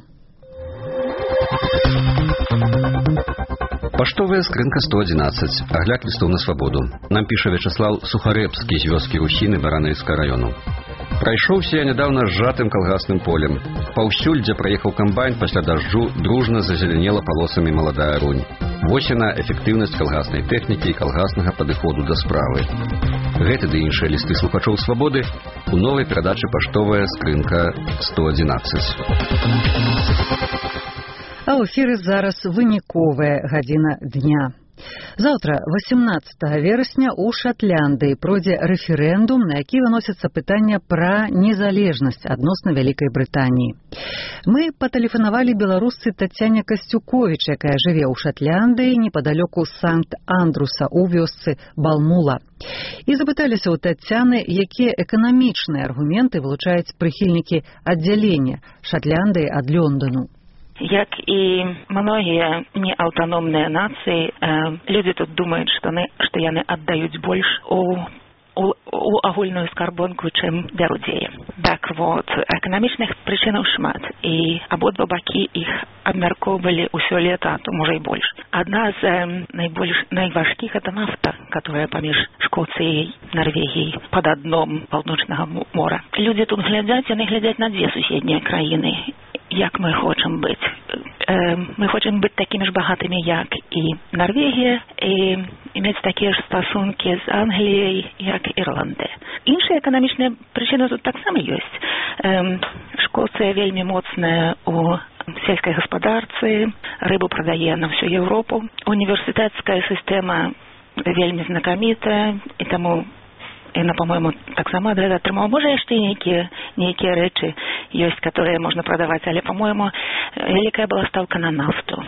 Speaker 9: Паштовая скрынка 111. Агляд лістоў на свабоду. Нам піша Вячаслав Сухарэбскі з вёскі Русіны Баранавіцкага району. Прайшоўся я нядаўна сжатым калгасным полем. Паўсюль, дзе праехаў камбайн пасля дажджу, дружна зазеленела палосамі маладая рунь. Вось яна эфектыўнасць калгаснай тэхнікі і калгаснага падыходу да справы. Гэты ды іншыя лісты слухачоў свабоды у новай перадачы «Паштовая скрынка 111».
Speaker 1: А ў эфіры зараз выніковая гадзіна дня. Заўтра, 18 верасня, у Шатландыі пройдзе рэферэндум, на які выносіцца пытанне пра незалежнасць адносна Вялікай Брытаніі. Мы патэлефанавалі беларусцы Тацяне Касцюковіч, якая жыве ў Шатландыі непадалёку Санкт-Андруса ў вёсцы Балмула. І запыталіся ў Тацяны, якія эканамічныя аргументы вылучаюць прыхільнікі аддзялення Шатландыі ад Лондону.
Speaker 12: Як і многія неаўтаномныя нацыі, людзі тут думаюць, што яны аддаюць больш у агульную скарбонку, чым бяруць яе. Так вот, эканамічных прычынаў шмат, і абодва бакі іх абмяркоўвалі ўсё лета, а то можа і больш. Адна з найважкіх — это нафта, которая паміж Шкоцыяй, Нарвегіяй пад дном Паўночнага мора. Людзі тут глядзяць, яны глядзяць на дзве суседнія краіны. Як мы хочам быць? Мы хочам быць такімі ж багатымі, як і Нарвегія, і мець такія ж стасункі з Англіяй, як Ірландыя. Іншыя эканамічныя прычыны тут таксама ёсць. Шкоцыя вельмі моцная у сельскай гаспадарцы, рыбу прадае на всю Европу. Універсітэцкая сістэма вельмі знакамітая, і таму яна, по-моему, таксама атрымала. Можа, яшчэ нейкія рэчы ёсць, которые можна прадаваць, але, по-моему, вялікая была стаўка на нафту.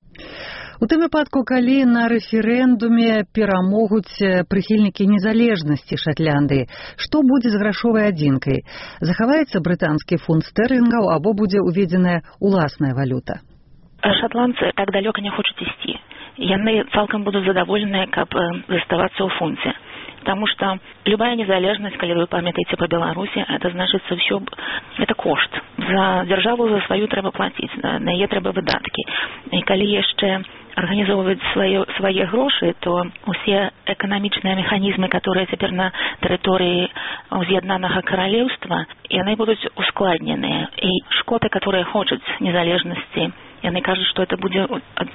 Speaker 1: У тым выпадку, калі на рэферэндуме перамогуць прыхільнікі незалежнасці Шатландыі, што будзе з грашовай адзінкай? Захаваецца брытанскі фунт стэрлінгаў або будзе уведзеная уласная валюта?
Speaker 12: Шатландцы так далёка не хочуць ісці. Яны цалкам будуць задаволеныя, каб заставацца ў фунце. Потому что любая незалежность, когда вы памятаете по Беларуси, это значит все, это кошт. За державу за свою треба платить, на яе треба выдатки. И калі яшчэ организовывать свои гроши, то все экономичные механизмы, которые теперь на территории З'яднанага Королевства, яны будут ускладненные. И шкоты, которые хотят незалежности, яны кажут, что это будет,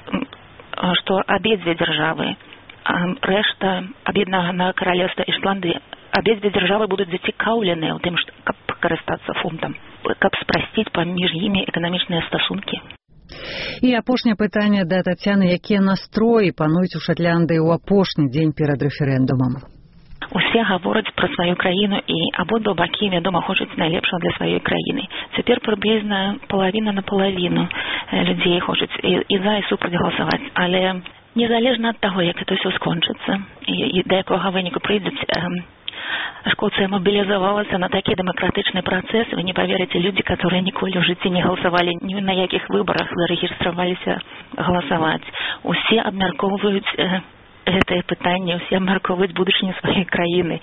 Speaker 12: что обедзве державы, рэшта Аб'яднанага Каралевства і Шотландыі, абедзве дзяржавы будуць зацікаўленыя ў тым, каб карыстацца фунтам, каб спрасціць паміж імі эканамічныя стасункі.
Speaker 1: І апошняе пытанне да Тацяны: якія настроі пануюць у Шатландыі ў апошні дзень перад рэферэндумам?
Speaker 12: Усе гавораць пра сваю краіну, і абодва бакі, вядома, хочуць найлепшага для сваёй краіны. Цяпер прыблізна палавіна на палавіну людзей хочуць і за і супраць галасаваць, але незалежна ад таго, як это ўсё скончыцца і да якога выніку прыйдуць, Шкоцыя мобілізавалася на такі дэмакратычны працэс. Вы не поверыце, людзі, которые ніколі ў жыцці не галасавалі ні на якіх выбарах, зарэгістраваліся галасаваць. Усе абмяркоўваюць гэтае пытанне, усе абмяркоўваюць будучыню сваёй краіны.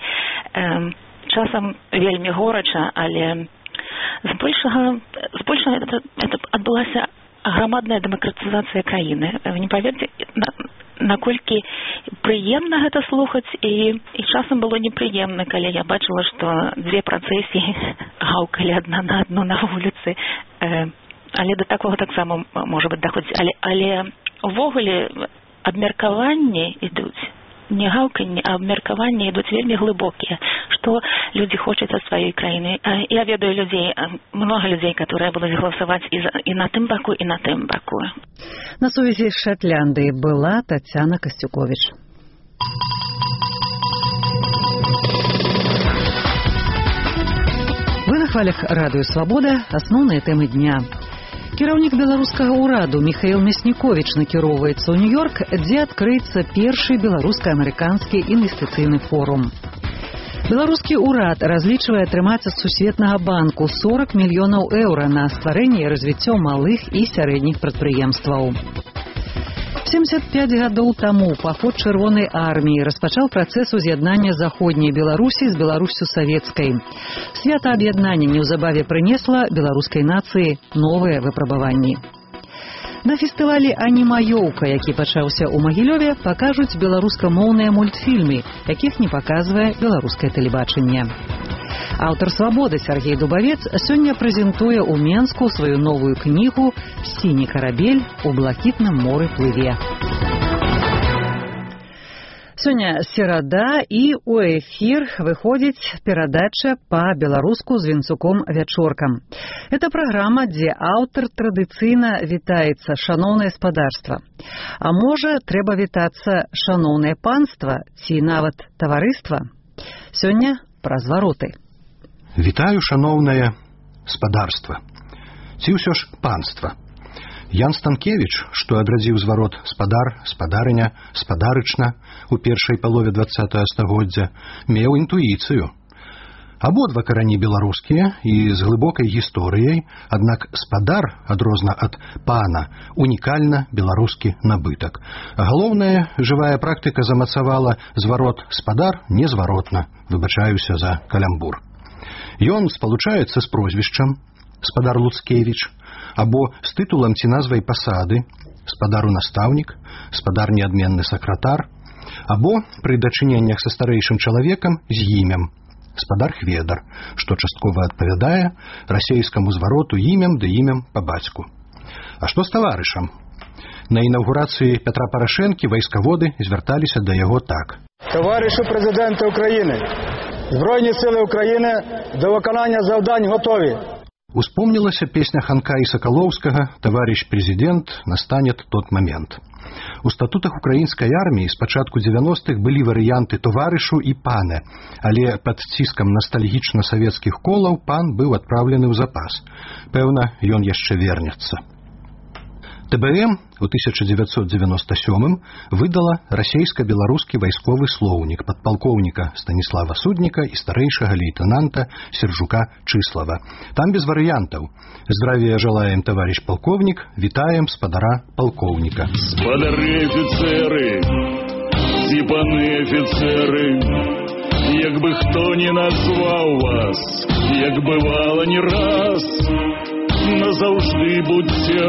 Speaker 12: Часам вельмі горача, але збольшага это адбылася грамадная дэмакратызацыя краіны. Вы не поверьте, наколькі прыемна гэта слухаць, і часам было непрыемна, калі я бачыла, што дзве працэсіі гаўкалі адна на адну на вуліцы. Але да такога таксама можа быць даходзіць. Але увогуле абмеркаванні ідуць не гаўканне, а абмеркаванне ідуць вельмі глыбокія, што людзі хочуць ад сваёй краіны. Я ведаю людзей, много людзей, которые будуць галасаваць і на тым баку, і на тым баку.
Speaker 1: На сувязі з Шотландыяй была Тацяна Касцюкович. Вы на хвалях радыё «Свабода». Асноўныя тэмы дня. Кіраўнік беларускага ўраду Міхаіл Мясніковіч накіроўваецца ў Нью-Йорк, дзе адкрыецца першы беларуска-амерыканскі інвестыцыйны форум. Беларускі ўрад разлічвае атрымаць ад Сусветнага банку 40 мільёнаў еўра на стварэнне і развіццё малых і сярэдніх прадпрыемстваў. 75 гадоў таму паход Чырвонай арміі распачаў працэс уз'яднання заходняй Беларусі з Беларусю савецкай. Свята аб'яднання неўзабаве прынесла беларускай нацыі новыя выпрабаванні. На фестывалі «Анімаёўка», які пачаўся ў Магілёве, пакажуць беларускамоўныя мультфільмы, якіх не паказвае беларускае тэлебачанне. Аўтар «Свабоды» Сергей Дубавец сёння прэзентуе ў Менску сваю новую кнігу «Сіні карабель у блакітным моры плыве». Сёння серада, і ў эфір выходзіць перадача па-беларуску з Вінцуком Вячоркам. Это праграма, дзе аўтар традыцыйна вітаецца: «Шаноўнае спадарства». А можа, трэба вітацца «Шаноўнае панства» ці нават «Таварыства». Сёння пра звароты.
Speaker 11: Вітаю, шаноўнае спадарства. Ці ўсё ж панства. Ян Станкевіч, што адрадзіў зварот спадар, спадарыня, спадарычна у першай палове 20 стагоддзя, меў інтуіцыю. Абодва карані беларускія і з глыбокай гісторыяй, аднак спадар, адрозна ад пана, унікальна беларускі набытак. Галоўнае, жывая практыка замацавала зварот спадар незваротна, выбачаюся за калямбур. Ён спалучаецца з прозвішчам спадар Луцкевіч, або з тытулам ці назвай пасады спадару-настаўнік, спадар неадменны сакратар, або пры дачыненнях са старэйшым чалавекам з імем спадар Хведар, што часткова адпавядае расейскаму звароту імем ды імем па бацьку. А што з таварышам? На інаўгурацыі Пятра Парашэнкі вайскаводы звярталіся да яго так:
Speaker 13: «Таварышу прэзідэнта Украіны, Збройні сили України до виконання завдань готові».
Speaker 11: Успомнілася песня Ханка і Сакалоўскага «Таварищ президент, настанет тот момент». У статутах украінскай арміі з пачатку 90-х былі варыянты «товарышу» і «пане», але пад ціскам ностальгічна-савецкіх колаў пан быў адпраўлены ў запас. Пэўна, ён яшчэ вернецца. ТБМ у 1997 выдала расейска-беларускі вайсковы слоўнік падпалкоўніка Станіслава Судніка і старэйшага лейтенанта Сержука Чыслава. Там без варыянтаў. Здравия желаем, товарищ полковник, вітаем спадара полковника.
Speaker 14: Спадары офицеры, ці паны офицеры, як бы хто не назваў вас, як бывала не раз, назаўжды будьце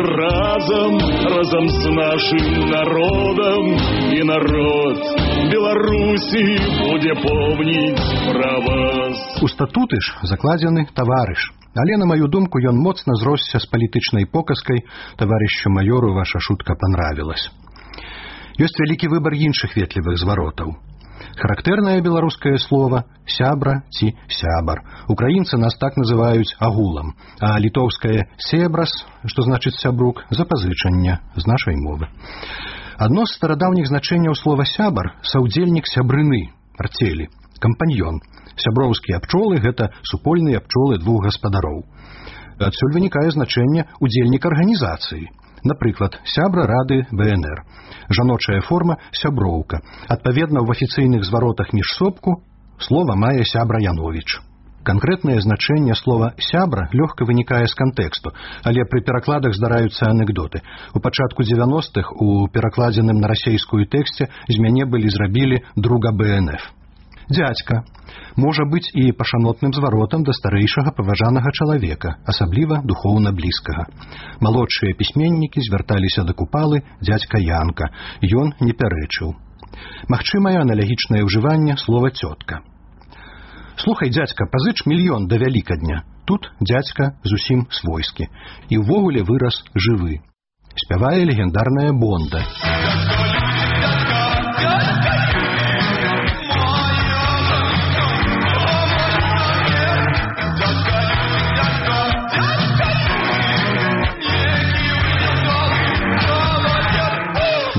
Speaker 14: разам з нашым народам, і народ Беларусі будзе помніць пра вас.
Speaker 11: У статуты ж закладзены таварыш, але, на маю думку, ён моцна зросся з палітычнай показкай «Таварищу майору ваша шутка понравилась». Ёсць вялікі выбар іншых ветлівых зваротаў. Характэрнае беларускае слово «сябра» ці «сябар». Украінцы нас так называюць агулам, а літоўскае «себрас», што значыць «сябрук», запазычанне з нашай мовы. Адно з старадаўніх значэнняў слова «сябар» – саўдзельнік сябрыны, арцелі, кампаньён. Сяброўскія пчолы – гэта супольныя пчолы двух гаспадароў. Адсюль вынікае значэнне «удзельнік арганізацыі». Напрыклад, сябра рады БНР. Жаночая форма сяброўка. Адпаведна, в афіцыйных зваротах міжсобку слова мае сябра Яновіч. Канкрэтнае значэнне слова «сябра» лёгка вынікае з кантэксту, але пры перакладах здараюцца анекдоты. У пачатку 90-х у перакладзеным на расейскую тэксце з мяне зрабілі друга БНФ. Дзядзька можа быць і пашанотным зваротам да старэйшага паважанага чалавека, асабліва духоўна блізкага. Малодшыя пісьменнікі звярталіся да купалы дзядзька Янка. Ён не пярэчыў. Магчымае аналагічнае ўжыванне слова «цётка». Слухай, дзядзька, пазыч 1 мільён да Вялікадня. Тут дзядзька зусім свойскі. І ўвогуле выраз жывы. Спявае легендарная Бонда.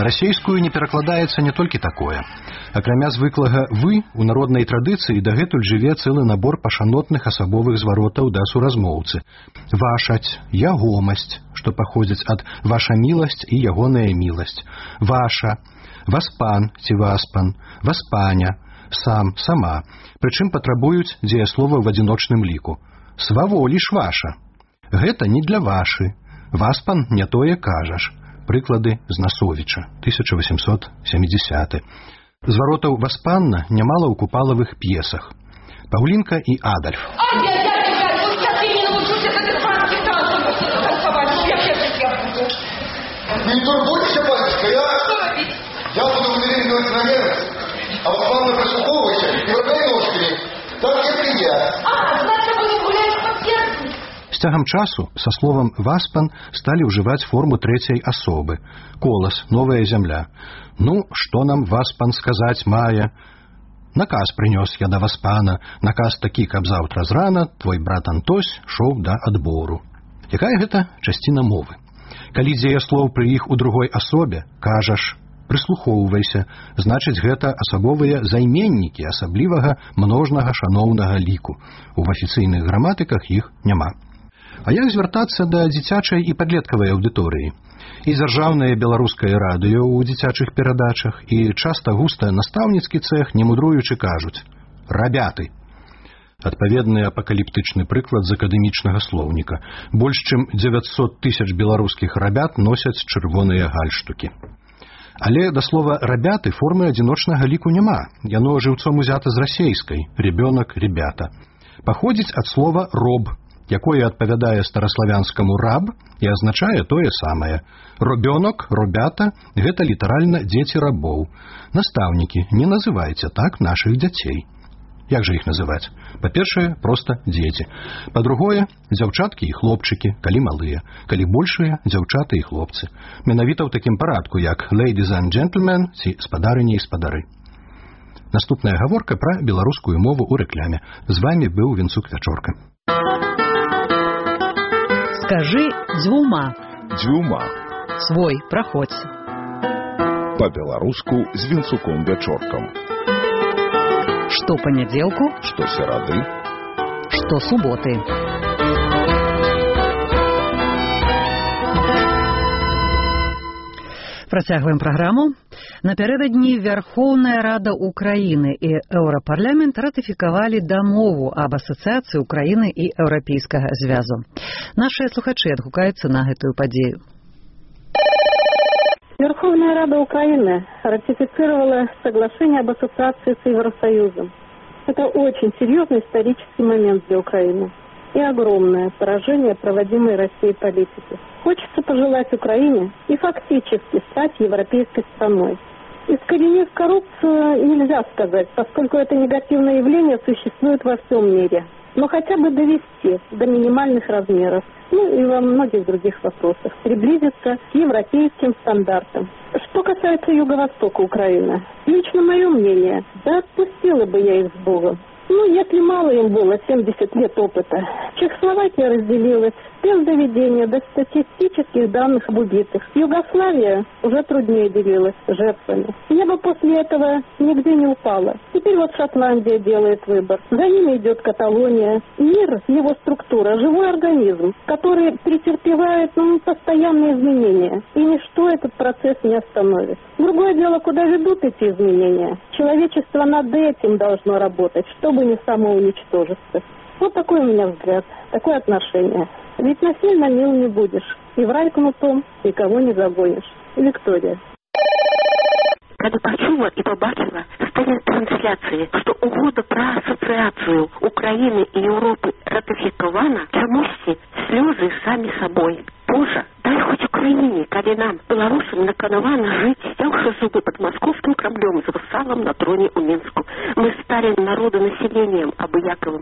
Speaker 11: расейскую не перакладаецца не толькі такое. Акрамя звыклага «вы» у народнай традыцыі дагэтуль жыве цэлы набор пашанотных асабовых зваротаў да суразмоўцы. Вашаць, ягомасць, што паходзяць ад «ваша міласць» і «ягоная міласць», «ваша», «васпан» ці «васпан», «васпаня», «сам», «сама», прычым патрабуюць дзеяслова в адзіночным ліку. «Сваволі ж ваша». Гэта не для вашы. «Васпан» не тое кажаш. Прыклады з Насовіча, 1870. Зваротаў «васпанна» нямала ў купалавых п'есах. Паўлінка і Адальф.
Speaker 15: Не турбуйтеся, батюшка, я буду выделивать на верность, а васпанно прислуховывайся и врагай ножками, так как и я.
Speaker 17: Значит, вы не гуляете по сердцу?
Speaker 11: З цягам часу са словам «васпан» сталі ўжываць форму трэцяй асобы. Колас, новая зямля. Ну, што нам васпан сказаць мае? Наказ прынёс я да васпана, наказ такі, каб заўтра зрана твой брат Антось шоў да адбору. Якая гэта часціна мовы? Калі дзеяслоў пры іх у другой асобе, кажаш, прыслухоўвайся, значыць гэта асабовыя займеннікі асаблівага множнага шаноўнага ліку. У афіцыйных граматыках іх няма. А як звяртацца да дзіцячай і падлеткавай аўдыторыі? І дзяржаўнае беларускае радыё ў дзіцячых перадачах, і часта густа настаўніцкі цэх, не мудруючы, кажуць «рабяты». Адпаведны апакаліптычны прыклад з акадэмічнага слоўніка. Больш чым 900 000 беларускіх рабят носяць чырвоныя гальштукі. Але да слова «рабяты» формы адзіночнага ліку няма. Яно жыўцом узята з расейскай «ребёнок», «ребята». Паходзіць ад слова «роб», якое адпавядае стараславянскаму «раб» і азначае тое самае. Робёнок, робята – гэта літаральна дзеці рабоў. Настаўнікі, не называйце так нашых дзяцей. Як жа іх называць? Па-першае, проста дзеці. Па-другое, дзяўчаткі і хлопчыкі, калі малыя. Калі большыя, дзяўчаты і хлопцы. Менавіта ў такім парадку, як «ladies and gentlemen» ці «спадарыні і спадары». Наступная гаворка пра беларускую мову ў рэкляме. З вамі быў Вінцук Вячорка.
Speaker 1: Скажи дзвюма.
Speaker 18: Дзвюма.
Speaker 1: Свой, праходзь.
Speaker 18: Па-беларуску з Вінцуком Вячоркам.
Speaker 1: Што панядзелку,
Speaker 18: што серады,
Speaker 1: што суботы. Працягваем праграму. Напярэдадні Верховная Рада Украіны і Еўрапарламент ратыфікавалі дамову аб асацыяцыі Украіны і Еўрапейскага звязу. Нашыя слухачы адгукаюцца на гэтую падзею.
Speaker 19: Верховная Рада Украины ратифицировала соглашение об ассоциации с Евросоюзом. Это очень серьезный исторический момент для Украины и огромное поражение проводимой Россией политики. Хочется пожелать Украине и фактически стать европейской страной. Искоренить коррупцию нельзя сказать, поскольку это негативное явление существует во всем мире. Но хотя бы довести до минимальных размеров, и во многих других вопросах, приблизиться к европейским стандартам. Что касается Юго-Востока Украины, лично мое мнение, да отпустила бы я их с Богом. Если мало им было 70 лет опыта, Чехословакия разделилась без доведения до статистических данных об убитых. Югославия уже труднее делилась жертвами. Небо после этого нигде не упало. Теперь вот Шотландия делает выбор. За ними идет Каталония. Мир, его структура, живой организм, который претерпевает постоянные изменения. И ничто этот процесс не остановит. Другое дело, куда ведут эти изменения. Человечество над этим должно работать, чтобы не самоуничтожиться. Вот такой у меня взгляд, такое отношение. Ведь насильно мил не будешь. И в рай кнутом никого не загонишь. Виктория.
Speaker 25: Когда почула и побачила стане трансляції, що угода про асоціацію України і Європи ратифікована, чомусь сльози самі собою. Боже, дай хоч Україні, коли нам, белорусам, наканувано жить, стявши зубы под московским Кремлем, за вассалом на троне у Минску. Мы стали народонаселением обыяковым.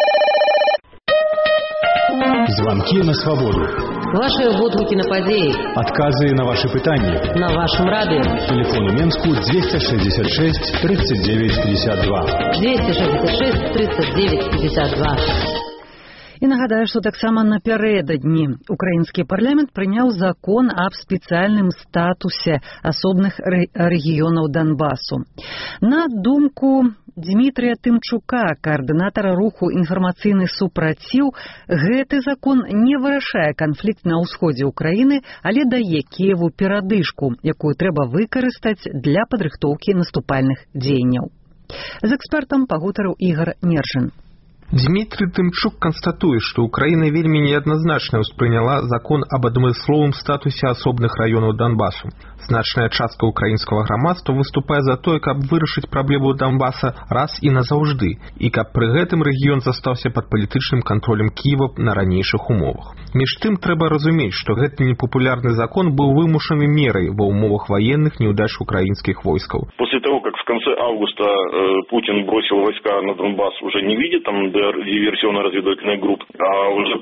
Speaker 7: Звонки на свободу.
Speaker 26: Ваши водгуки на падеи.
Speaker 7: Отказы на ваши пытания.
Speaker 26: На вашем радио.
Speaker 7: Телефон у Менску 266 39 52.
Speaker 26: 266 39 52.
Speaker 1: І нагадаю, што таксама напярэдадні украінскі парламент прыняў закон аб спецыяльным статусе асобных рэгіёнаў Донбасу. На думку Дмітрыя Тымчука, коаардынатара руху «Інфармацыйны супраціў», гэты закон не вырашае канфлікт на ўсходзе ўкраіны, але дае Кіеву перадышку, якую трэба выкарыстаць для падрыхтоўкі наступальных дзеянняў. З экспертам пагутарыў Ігор Нержин.
Speaker 2: Дмитрий Тымчук констатует, что Украина вельмі неоднозначно успрыняла закон об адмысловым статусе асобных раёнаў Донбасу. Значная частка украинского грамадства выступае за тое, каб вырашыць праблему Донбаса раз і назаўжды, і каб пры гэтым рэгіён застаўся пад палітычным кантролем Киева на ранейшых умовах. Між тым трэба разумець, што гэты непопулярны закон быў вымушаны мерай ва ўмовах военных неудач украинских войскаў.
Speaker 16: После того, как в конце августа Путин бросил войска на Донбасс, уже не видя там диверсионно-разведывательных групп, а уже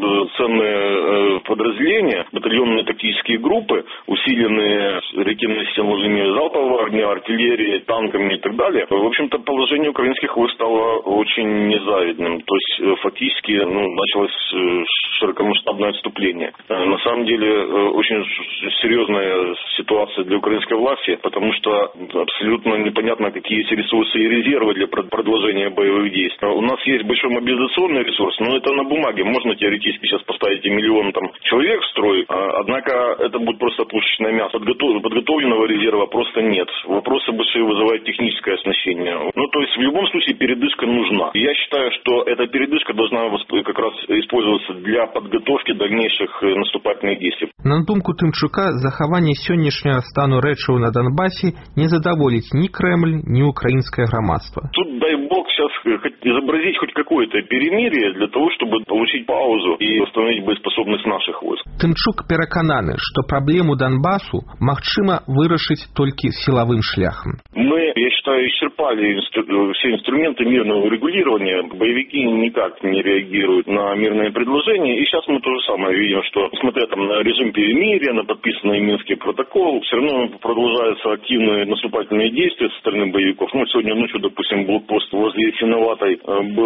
Speaker 16: полноценные подразделения, батальонные тактические группы, усиленные реактивными системами залпового огня, артиллерией, танками и так далее. В общем-то, положение украинских войск стало очень незавидным. То есть, фактически, началось широкомасштабное отступление. На самом деле, очень серьезная ситуация для украинской власти, потому что абсолютно непонятно, какие есть ресурсы и резервы для продолжения боевых действий. У нас есть большой мобилизационный ресурс, но это на бумаге. Можно теоретически сейчас поставить и миллион человек в строй, однако это будет просто пушечное мясо. Подготовленного резерва просто нет. Вопросы большие вызывает техническое оснащение. То есть в любом случае передышка нужна. Я считаю, что эта передышка должна как раз использоваться для подготовки дальнейших наступательных действий.
Speaker 2: На думку Тымчука, захаванне сённяшняга стану рэчаў на Донбассе не задоволить ни Кремль, ни украинское громадство.
Speaker 16: Тут, дай бог, сейчас изобразить хоть какое-то перемирие для того, чтобы получить паузу и восстановить боеспособность наших войск.
Speaker 2: Тымчук перакананы, што праблему Донбассу магчыма вырашыць толькі силовым шляхом.
Speaker 16: Мы, я считаю, исчерпали все инструменты мирного урегулирования. Боевики никак не реагируют на мирные предложения. И сейчас мы то же самое видим, что, несмотря на режим перемирия, на подписанный Минский протокол, все равно продолжаются активные наступательные действия со стороны боевиков. Сегодня ночью, допустим, блокпост возле Синоватой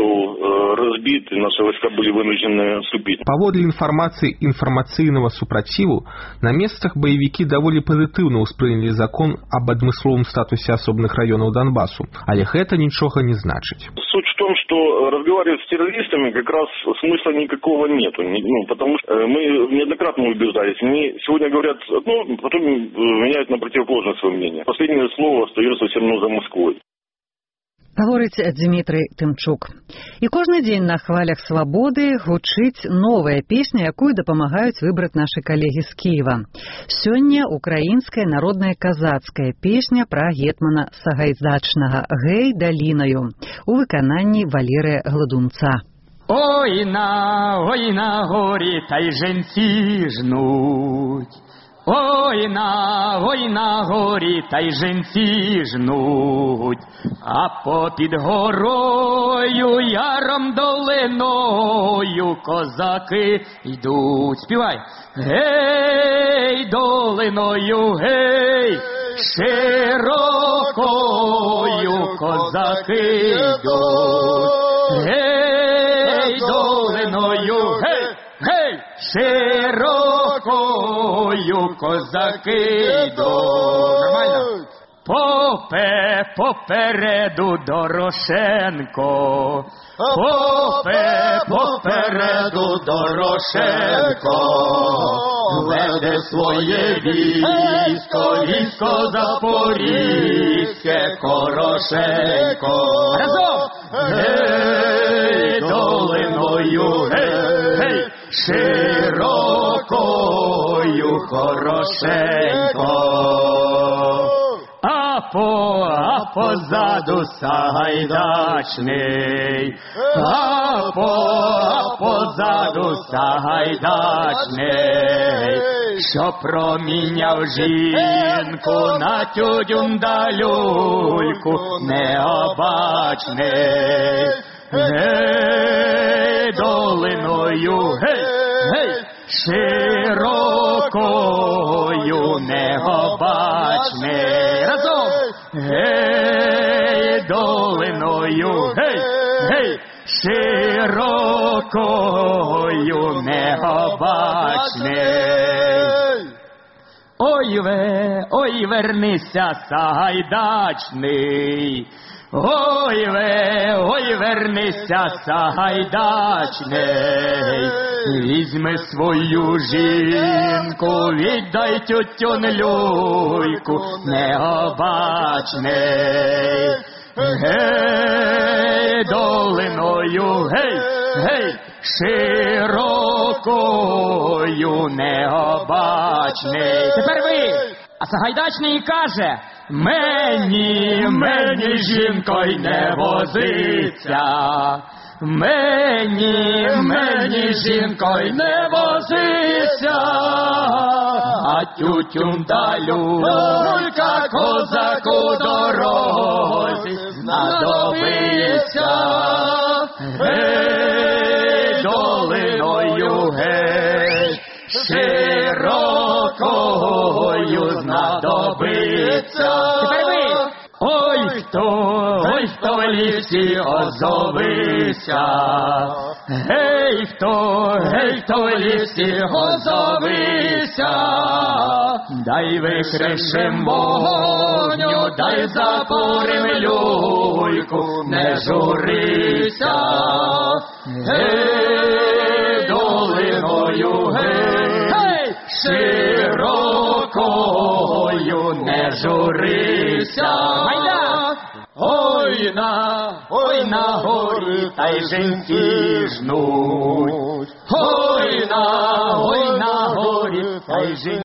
Speaker 16: был разбит, и наши войска были вынуждены отступить.
Speaker 2: Паводле информации информацыйнага супраціву, на местах боевики довольно позитивно успрыняли закон об адмысловым статусе асобных районов Донбассу, але гэта ничего не значит.
Speaker 16: Суть в том, что разговаривать с террористами как раз смысла никакого нету, потому что мы неоднократно убеждались. Мне сегодня говорят одно, потом меняют на противоположное свое мнение. Последнее слово остается все равно за Москвой.
Speaker 1: Гаворыць Дмітрый Тымчук. І кожны дзень на хвалях свабоды гучыць новая песня, якую дапамагаюць выбраць нашы калегі з Кіева. Сёння украінская народная казацкая песня пра гетмана Сагайдачнага «Гэй, далінаю» у выкананні Валерыя Гладунца.
Speaker 20: Ой на горі та й женці жнуть. Ой на горі та й женці жнуть, а попід горою, яром долиною козаки йдуть. Співай! Гей, долиною, гей, широкою козаки йдуть. Гей, долиною, гей, гей, широкою козаки йдуть. Нормально? Попереду Дорошенко, попереду Дорошенко, веде своє військо запорізьке, Хорошенко. Разом! Гей, долиною, гей, гей, широкою Хорошенко. А позаду Сагайдачний, а позаду Сагайдачний, що проміняв жінку на тюдюндалюльку необачний. Гей, долиною, гей, гей, широкою необачний. Разом! Гей, долиною, гей, гей, широкою рукою необачний. Ой, вернися, Сагайдачний. Ой, вернися, Сагайдачний. Візьми свою жінку, віддай тютюн люйку, необачний. Гей, долиною, гей, широкою, необачний. Тепер ви, а Сагайдачний каже: мені жінкою не возиться. Мені жінкою не возиться, а тютюн да люлька козаку дорозі знадобиться. Гей, долиною, гей, широкою знадобиться. Тепер ви. Ой, хто в лісі озовися. Гей, хто в лісі озовися. Дай викришим вогню, дай запорим люльку, не журися. Гей, долиною, гей, широкою, не журися. Ой, на горі та й жінки жнуть. Ой, на горі та й жінки.